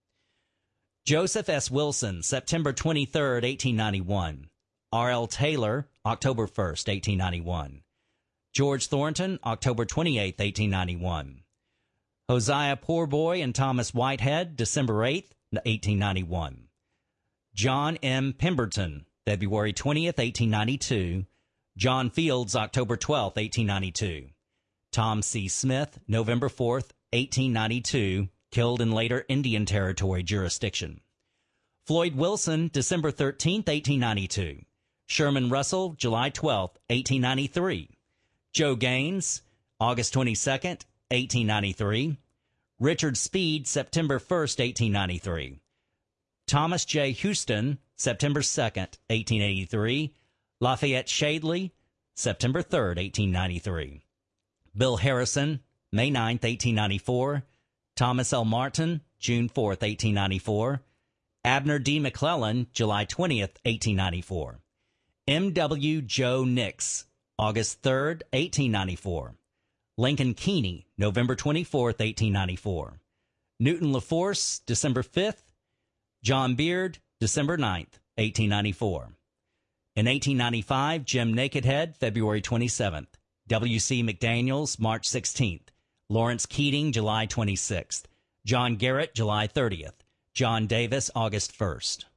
Joseph S. Wilson, September twenty-third, eighteen ninety-one. R L. Taylor, October first, eighteen ninety-one. George Thornton, October twenty-eighth, eighteen ninety-one. Hosea Poorboy and Thomas Whitehead, December eighth, eighteen ninety-one. John M. Pemberton, February twentieth, eighteen ninety-two. John Fields, October twelfth, eighteen ninety-two. Tom C. Smith, November fourth, eighteen ninety-two, killed in later Indian Territory jurisdiction. Floyd Wilson, December thirteenth, eighteen ninety-two. Sherman Russell, July twelfth, eighteen ninety-three. Joe Gaines, August twenty-second, eighteen ninety-three. Richard Speed, September first, eighteen ninety-three. Thomas J. Houston, September second, eighteen eighty-three. Lafayette Shadley, September third, eighteen ninety-three. Bill Harrison, May ninth, eighteen ninety-four. Thomas L. Martin, June fourth, eighteen ninety-four. Abner D. McClellan, July twentieth, eighteen ninety-four. M W. Joe Nix, August third, eighteen ninety-four. Lincoln Keeney, November twenty-fourth, eighteen ninety-four. Newton LaForce, December fifth. John Beard, December ninth, eighteen ninety-four. In eighteen ninety-five, Jim Nakedhead, February twenty-seventh. W C McDaniels, March sixteenth. Lawrence Keating, July twenty-sixth. John Garrett, July thirtieth. John Davis, August first.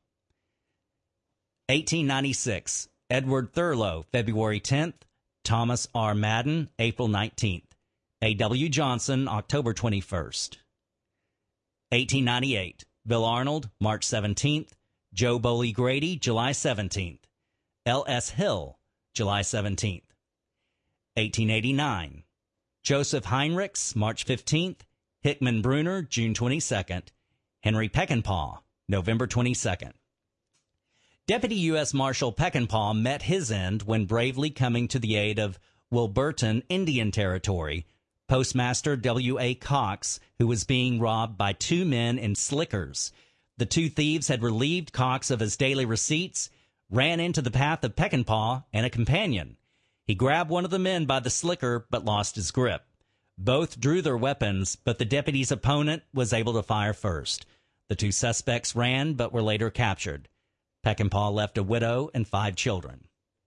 eighteen ninety-six. Edward Thurlow, February tenth. Thomas R. Madden, April nineteenth. A W. Johnson, October twenty-first. eighteen ninety-eight. Bill Arnold, March seventeenth. Joe Bowley Grady, July seventeenth. L S. Hill, July seventeenth. eighteen eighty-nine. Joseph Heinrichs, March fifteenth. Hickman Bruner, June twenty-second. Henry Peckinpah, November twenty-second. Deputy U S Marshal Peckinpah met his end when bravely coming to the aid of Wilburton, Indian Territory, Postmaster W A Cox, who was being robbed by two men in slickers. The two thieves had relieved Cox of his daily receipts, ran into the path of Peckinpah and a companion. He grabbed one of the men by the slicker but lost his grip. Both drew their weapons, but the deputy's opponent was able to fire first. The two suspects ran but were later captured. Peckinpah left a widow and five children.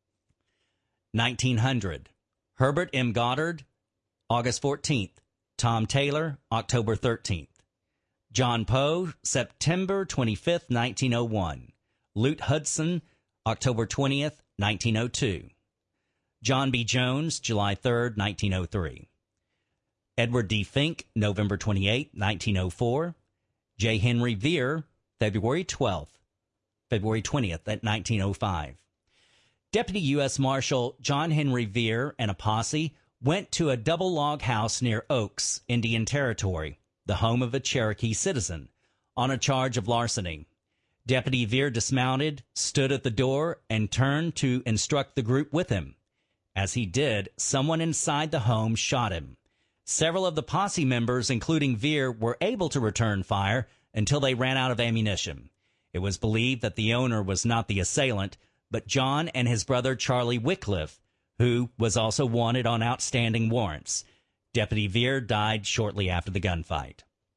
nineteen hundred. Herbert M. Goddard, August fourteenth. Tom Taylor, October thirteenth. John Poe, September twenty-fifth, nineteen oh one. Lute Hudson, October twentieth, nineteen oh two. John B. Jones, July third, nineteen oh three. Edward D. Fink, November twenty-eighth, nineteen oh four. J. Henry Veer, February twelfth, February twentieth, at nineteen oh five. Deputy U S Marshal John Henry Veer and a posse went to a double log house near Oaks, Indian Territory, the home of a Cherokee citizen, on a charge of larceny. Deputy Veer dismounted, stood at the door, and turned to instruct the group with him. As he did, someone inside the home shot him. Several of the posse members, including Veer, were able to return fire until they ran out of ammunition. It was believed that the owner was not the assailant, but John and his brother Charlie Wycliffe, who was also wanted on outstanding warrants. Deputy Veer died shortly after the gunfight.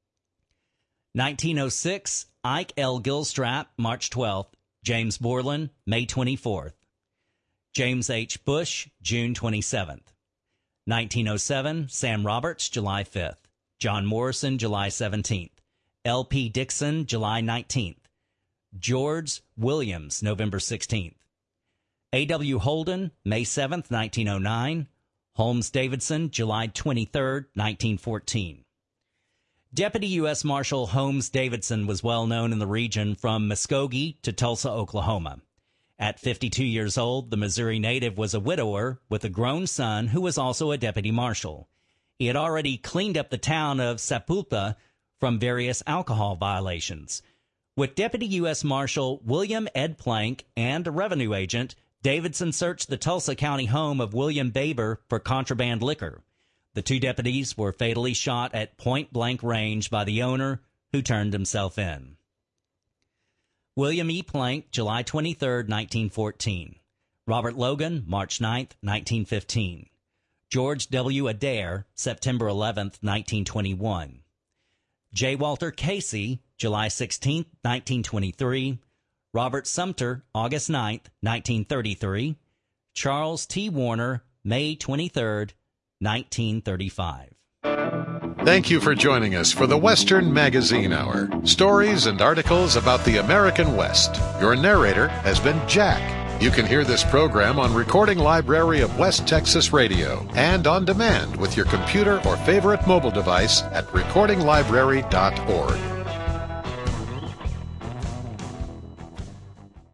nineteen oh six, Ike L. Gilstrap, March twelfth. James Borland, May twenty-fourth. James H. Bush, June twenty-seventh. nineteen oh seven, Sam Roberts, July fifth. John Morrison, July seventeenth. L P Dixon, July nineteenth. George Williams, November sixteenth. A W Holden, May seventh, nineteen oh nine. Holmes Davidson, July twenty-third, nineteen fourteen. Deputy U S Marshal Holmes Davidson was well known in the region from Muskogee to Tulsa, Oklahoma. At fifty-two years old, the Missouri native was a widower with a grown son who was also a deputy marshal. He had already cleaned up the town of Sapulpa from various alcohol violations. With Deputy U S Marshal William Ed Plank and a revenue agent, Davidson searched the Tulsa County home of William Baber for contraband liquor. The two deputies were fatally shot at point-blank range by the owner, who turned himself in. William E. Plank, July twenty-third, nineteen fourteen. Robert Logan, March ninth, nineteen fifteen. George W. Adair, September eleventh, nineteen twenty-one. J. Walter Casey, July sixteenth, nineteen twenty-three. Robert Sumter, August ninth, nineteen thirty-three. Charles T. Warner, May twenty-third, nineteen thirty-five. Thank you for joining us for the Western Magazine Hour. Stories and articles about the American West. Your narrator has been Jack. You can hear this program on Recording Library of West Texas Radio and on demand with your computer or favorite mobile device at recording library dot org.